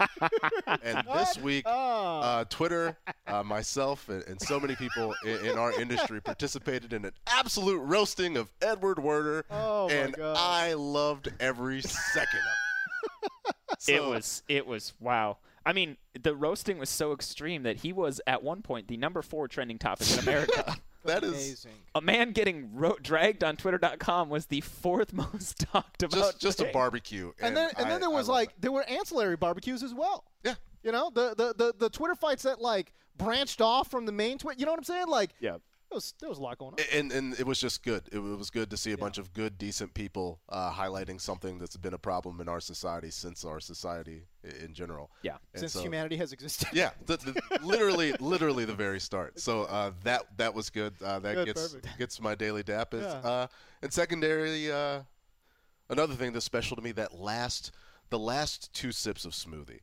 And this week, Oh. uh, Twitter, uh, myself, and, and so many people in, in our industry participated in an absolute roasting of Edward Werder, Oh, my and God. I loved every second of it. It So- was it was wow. I mean, the roasting was so extreme that he was at one point the number four trending topic in America. That is Amazing. A man getting ro- dragged on Twitter dot com was the fourth most talked about. just just a thing. barbecue. And then and I- then there I was love like it. there were ancillary barbecues as well. Yeah. You know, the the the, the Twitter fights that like branched off from the main Twitter. You know what I'm saying? Like Yeah. there was there was a lot going on. And and it was just good. It, was good to see a bunch of good, decent people uh, highlighting something that's been a problem in our society since our society i- in general. Yeah. And Since so- humanity has existed. Yeah, the, the, literally, literally the very start. So uh, that that was good. Uh, that Good, gets perfect. gets my daily dap. Is, Yeah. uh, and secondarily, uh, another thing that's special to me, that last the last two sips of smoothie,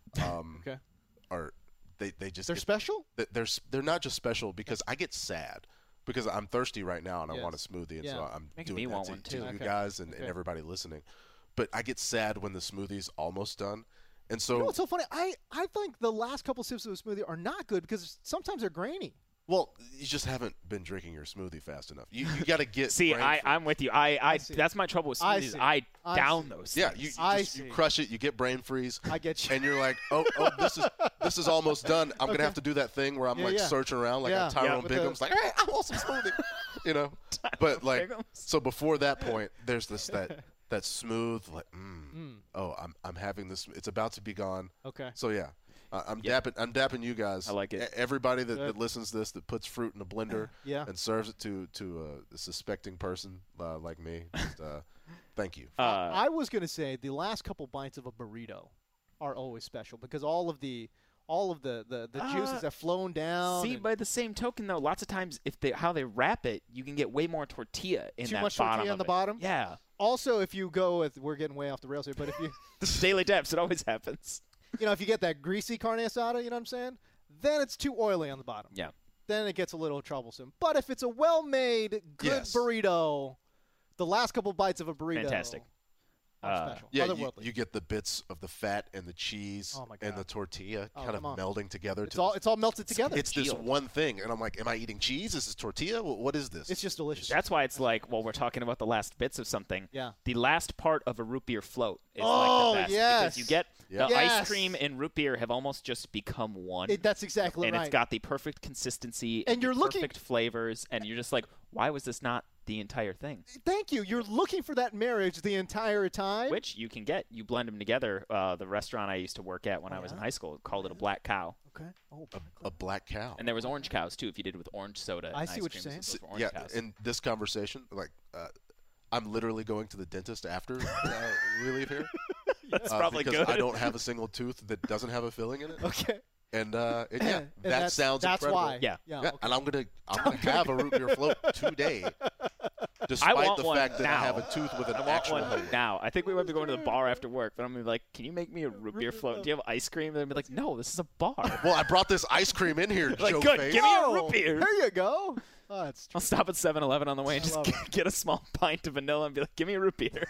um, Okay. are they they just They're get- special? th- they're s- they're not just special because I get sad because I'm thirsty right now and I Yes. want a smoothie, and so Yeah. I'm Making doing me that want to, one, to too. you Okay. guys and, Okay. and everybody listening. But I get sad when the smoothie's almost done, and so You know what's so funny? I, I think the last couple sips of a smoothie are not good because sometimes they're grainy. well, you just haven't been drinking your smoothie fast enough. You you got to get See, brain I, food. I'm with you. I, I, see. that's my trouble with I smoothies. see. I, I down see. those. yeah, things. you you, I just, you see. crush it, you get brain freeze, I get you. and you're like, oh, oh, this is this is almost done. I'm Okay. gonna have to do that thing where I'm Yeah, like yeah. searching around like Yeah. I'm Tyrone Yeah. With the- Bigum's, like, hey, I want some smoothie, you know. But like, Biggums. so before that point, there's this that that smooth like, mm, oh, I'm I'm having this. It's about to be gone. Okay. So yeah. Uh, I'm Yeah. dapping. I'm dapping you guys. I like it. E- Everybody that, Good. that listens to this, that puts fruit in a blender, Yeah. and serves it to to a suspecting person uh, like me. Just, uh, thank you. Uh, I was going to say the last couple bites of a burrito are always special because all of the all of the, the, the juices Uh, have flown down. See, and by the same token, though, lots of times if they how they wrap it, you can get way more tortilla in Too that much bottom tortilla on of the it. bottom? Yeah. also, if you go with, we're getting way off the rails here, but if you Daily Deps, it always happens. you know if you get that greasy carne asada, you know what I'm saying? Then it's too oily on the bottom. Yeah. Then it gets a little troublesome. But if it's a well-made, good Yes. burrito, the last couple bites of a burrito, Fantastic. are Uh, special. Yeah, you, Otherworldly. you get the bits of the fat and the cheese Oh, my and the God. tortilla Oh, kind of come on. melding together. it's to all this- it's all melted together. It's this Congealed. one thing, and I'm like, am I eating cheese? Is this tortilla? Wh- What is this? It's just delicious. That's why it's like, well, we're talking about the last bits of something. Yeah. The last part of a root beer float is Oh, like the best yes. because you get Yeah. the Yes. ice cream and root beer have almost just become one. It, that's exactly and right. it's got the perfect consistency And the you're looking- perfect flavors, and you're just like, why was this not the entire thing? Thank you. You're looking for that marriage the entire time. Which you can get. You blend them together. Uh, the restaurant I used to work at when Oh, I was in yeah? high school called it a black cow. Okay. Oh, a, a black cow. And there was orange cows, too, if you did it with orange soda. I and see ice what cream, you're those saying. were orange yeah, cows. in this conversation, like, uh, I'm literally going to the dentist after uh, we leave here. That's uh, probably because good. I don't have a single tooth that doesn't have a filling in it. okay. And, uh, and yeah, And that that's, sounds that's incredible. why. Yeah. Yeah. Yeah, okay. and I'm gonna I'm gonna have a root beer float today, despite want the one fact that now. I have a tooth with an I want actual one hole. now. I think we might be going to the bar after work, but I'm gonna be like, "Can you make me a root beer float? Do you have ice cream?" And they'll be like, "No, this is a bar." Well, I brought this ice cream in here, Like, Joe good, Face. give me a Oh, root beer. There you go. Oh, that's true. I'll stop at seven eleven on the way and I just love get, get a small pint of vanilla and be like, "Give me a root beer."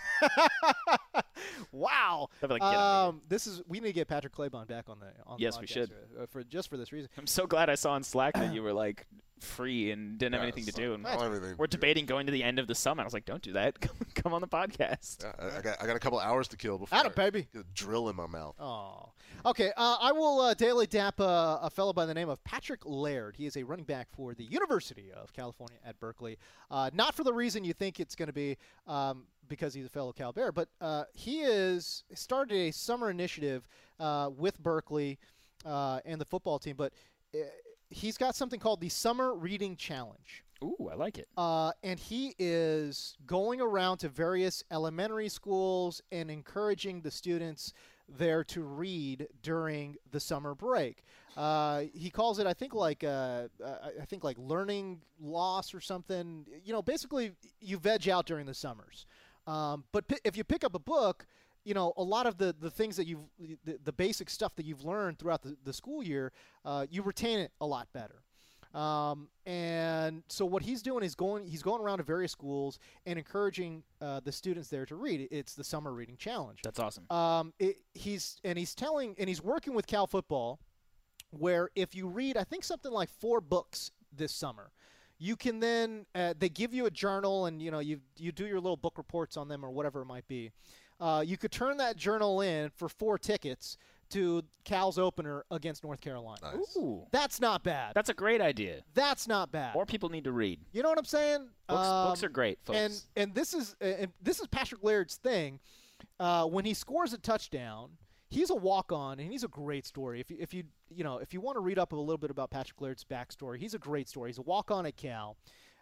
Wow. They'll be like, "Get out of Um, this is we need to get Patrick Claybon back on the on the Yes, we podcast should. here, uh, for just for this reason. I'm so glad I saw on Slack that you were like free and didn't have Yeah, anything to so- do. And I don't have anything we're to do. debating going to the end of the summit. I was like, don't do that. Come, come on the podcast. Yeah, I, I got I got a couple hours to kill before Atta I baby. get a drill in my mouth. Oh, okay. Uh, I will uh, daily dap uh, a fellow by the name of Patrick Laird. He is a running back for the University of California at Berkeley. Uh, not for the reason you think it's going to be, um, because he's a fellow Cal Bear, but uh, he is started a summer initiative uh, with Berkeley uh, and the football team. But uh, he's got something called the Summer Reading Challenge. Ooh, I like it. Uh, and he is going around to various elementary schools and encouraging the students there to read during the summer break. Uh, he calls it, I think, like uh, I think like learning loss or something. You know, basically you veg out during the summers. Um, but p- if you pick up a book, you know, a lot of the, the things that you've the, the basic stuff that you've learned throughout the, the school year, uh, you retain it a lot better. Um, and so what he's doing is going, he's going around to various schools and encouraging uh, the students there to read. It's the Summer Reading Challenge. That's awesome. Um, it, he's and he's telling and he's working with Cal Football, where if you read, I think something like four books this summer, you can then uh, they give you a journal and you know you you do your little book reports on them or whatever it might be. Uh, you could turn that journal in for four tickets to Cal's opener against North Carolina. Nice. Ooh, That's not bad. that's a great idea. That's not bad. More people need to read. You know what I'm saying? Books, Um, books are great, folks. And and this is and this is Patrick Laird's thing. Uh, when he scores a touchdown, he's a walk-on, and he's a great story. If you, if you you know if you want to read up a little bit about Patrick Laird's backstory, he's a great story. He's a walk-on at Cal,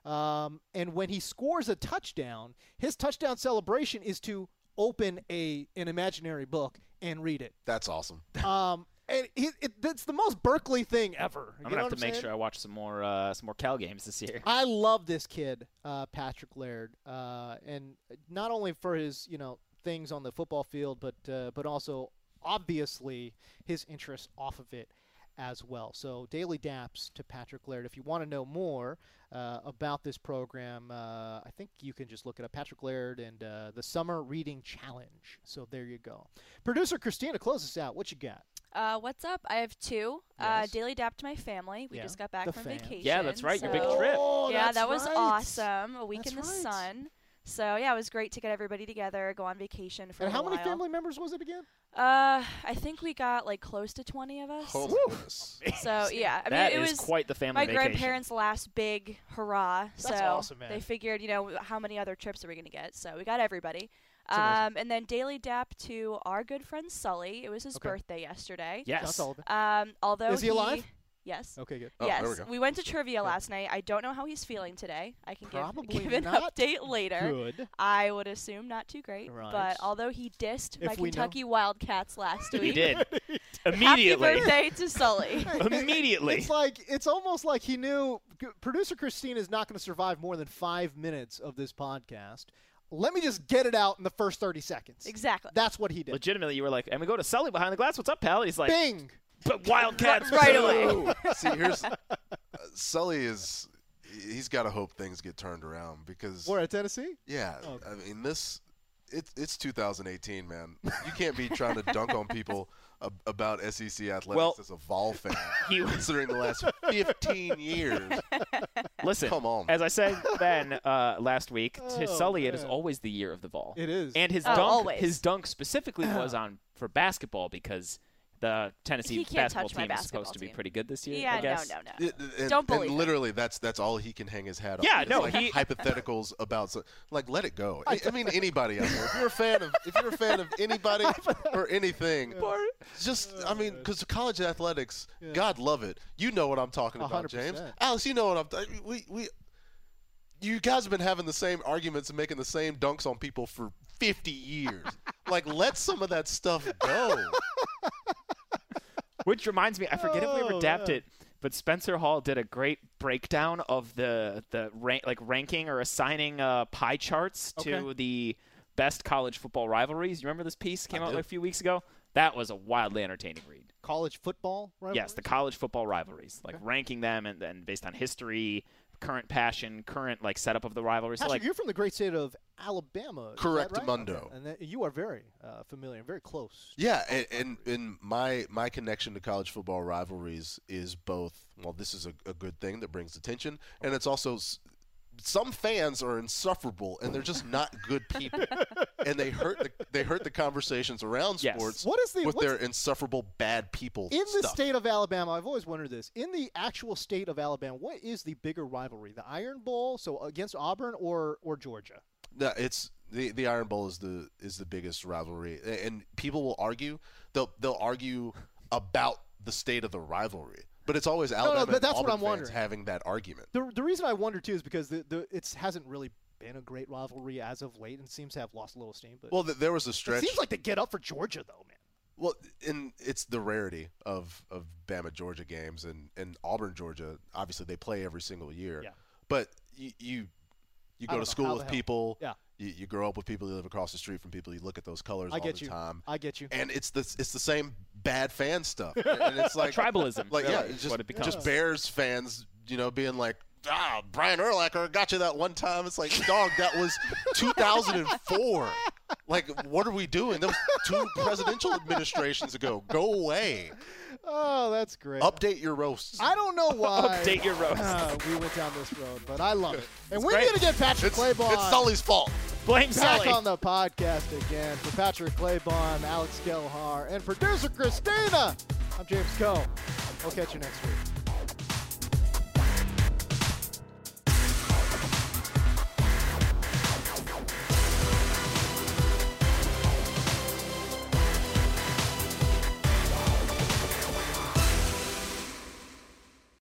um, and when he scores a touchdown, his touchdown celebration is to open a an imaginary book and read it. That's awesome. Um, and it, it, it's the most Berkeley thing ever. I'm You gonna know have what to make saying? sure I watch some more uh, some more Cal games this year. I love this kid, uh, Patrick Laird, uh, and not only for his you know things on the football field, but uh, but also obviously his interest off of it as well. So daily daps to Patrick Laird. If you want to know more uh, about this program, uh, I think you can just look it up. Patrick Laird and uh, the Summer Reading Challenge. So there you go. Producer Christina, close us out. What you got? Uh, what's up? I have two. Uh, Yes. daily dap to my family. We Yeah. just got back The from fam. vacation. Yeah, that's right, your big so- trip. Oh, yeah, that's that was right. awesome. A week That's in the right. sun. So yeah, it was great to get everybody together, go on vacation for And a how while. many family members was it again? Uh, I think we got like close to twenty of us. Oh, goodness. So yeah, I mean That it is was quite the family my vacation. grandparents' last big hurrah. That's so awesome, man. they figured, you know, how many other trips are we gonna get? So we got everybody. amazing. Um, and then daily dap to our good friend Sully. It was his Okay. birthday yesterday. Yes. That's all of it. Um, although Is he alive? Yes. Okay, good. Oh, yes. there we go. went to trivia Good. last night. I don't know how he's feeling today. I can give, Probably give an not update later. Good. I would assume not too great. Right. But although he dissed If my we know. Kentucky Wildcats last week. He did. Happy Immediately. birthday to Sully. Immediately. It's like it's almost like he knew g- producer Christine is not going to survive more than five minutes of this podcast. Let me just get it out in the first thirty seconds. Exactly. That's what he did. Legitimately, you were like, and we go to Sully behind the glass. What's up, pal? He's like, Bing. but Wildcats. Right boo." away. See, here's uh, Sully is he's got to hope things get turned around because We're at Tennessee. yeah, Oh. I mean this it's it's two thousand eighteen, man. You can't be trying to dunk on people ab- about S E C athletics Well, as a Vol fan, he- considering the last fifteen years. Listen, Come on. as I said then uh, last week, to Oh, Sully, it is man. always the year of the Vol. It is. And his Oh, dunk, always. his dunk specifically was on for basketball because the Tennessee He can't basketball touch my team is basketball supposed to be team. pretty good this year. yeah, I no, guess. no, no. It- and, Don't believe and it. literally, that's that's all he can hang his hat on. Yeah, It's no, like he- hypotheticals about so, like let it go. I, I mean, anybody out there. If you're a fan of if you're a fan of anybody or anything, just I mean, because college athletics, Yeah. God love it. You know what I'm talking A about, hundred James. percent. Alex, you know what I'm. Th- we we. You guys have been having the same arguments and making the same dunks on people for fifty years. Like, let some of that stuff go. Which reminds me, I forget if we ever Oh, dapped man. it, but Spencer Hall did a great breakdown of the the rank, like ranking or assigning uh, pie charts to Okay. the best college football rivalries. You remember this piece came I out do. a few weeks ago? That was a wildly entertaining read. College football. Rivalry? Yes, the college football rivalries, like Okay. ranking them and then based on history, current passion, current like setup of the rivalry. So, Patrick, like, you're from the great state of Alabama. is that Correct, right? Mundo. Okay. And that, you are very uh, familiar, very close. Yeah, and, and, and my my connection to college football rivalries is both, well, this is a, a good thing that brings attention, and it's also s- some fans are insufferable and they're just not good people, and they hurt the they hurt the conversations around Yes. sports What is the- with what's- their insufferable bad people In the stuff. state of Alabama, I've always wondered this. In the actual state of Alabama, what is the bigger rivalry? The Iron Bowl, so against Auburn, or or Georgia? No, it's the the Iron Bowl is the is the biggest rivalry, A- and people will argue. They'll they'll argue about the state of the rivalry, but it's always Alabama but and that's what Auburn I'm fans wondering. having that argument. The the reason I wonder too is because the, the it hasn't really been a great rivalry as of late, and seems to have lost a little steam. But Well, th- there was a it stretch. seems like they get up for Georgia though, man. Well, and it's the rarity of of Bama Georgia games, and, and Auburn Georgia. Obviously, they play every single year. Yeah. But you you, you I go don't know, to school how with the hell? people. Yeah. You, you grow up with people. You live across the street from people. You look at those colors I all get the you. time. I get you. And it's the it's the same bad fan stuff. And it's like tribalism. Like really, yeah, is it's just what it becomes. just Bears fans, you know, being like, ah, Brian Urlacher got you that one time. It's like, dog, that was two thousand four. Like, what are we doing? That was two presidential administrations ago. Go away. Oh, that's great. Update your roasts. I don't know why Update your roast. uh, we went down this road, but I love it. And we great. need to get Patrick It's, Claiborne it's Sully's fault. Blame back Sully. on the podcast again. For Patrick Claiborne, Alex Gelhar, and producer Christina, I'm James Coe. We'll catch you next week.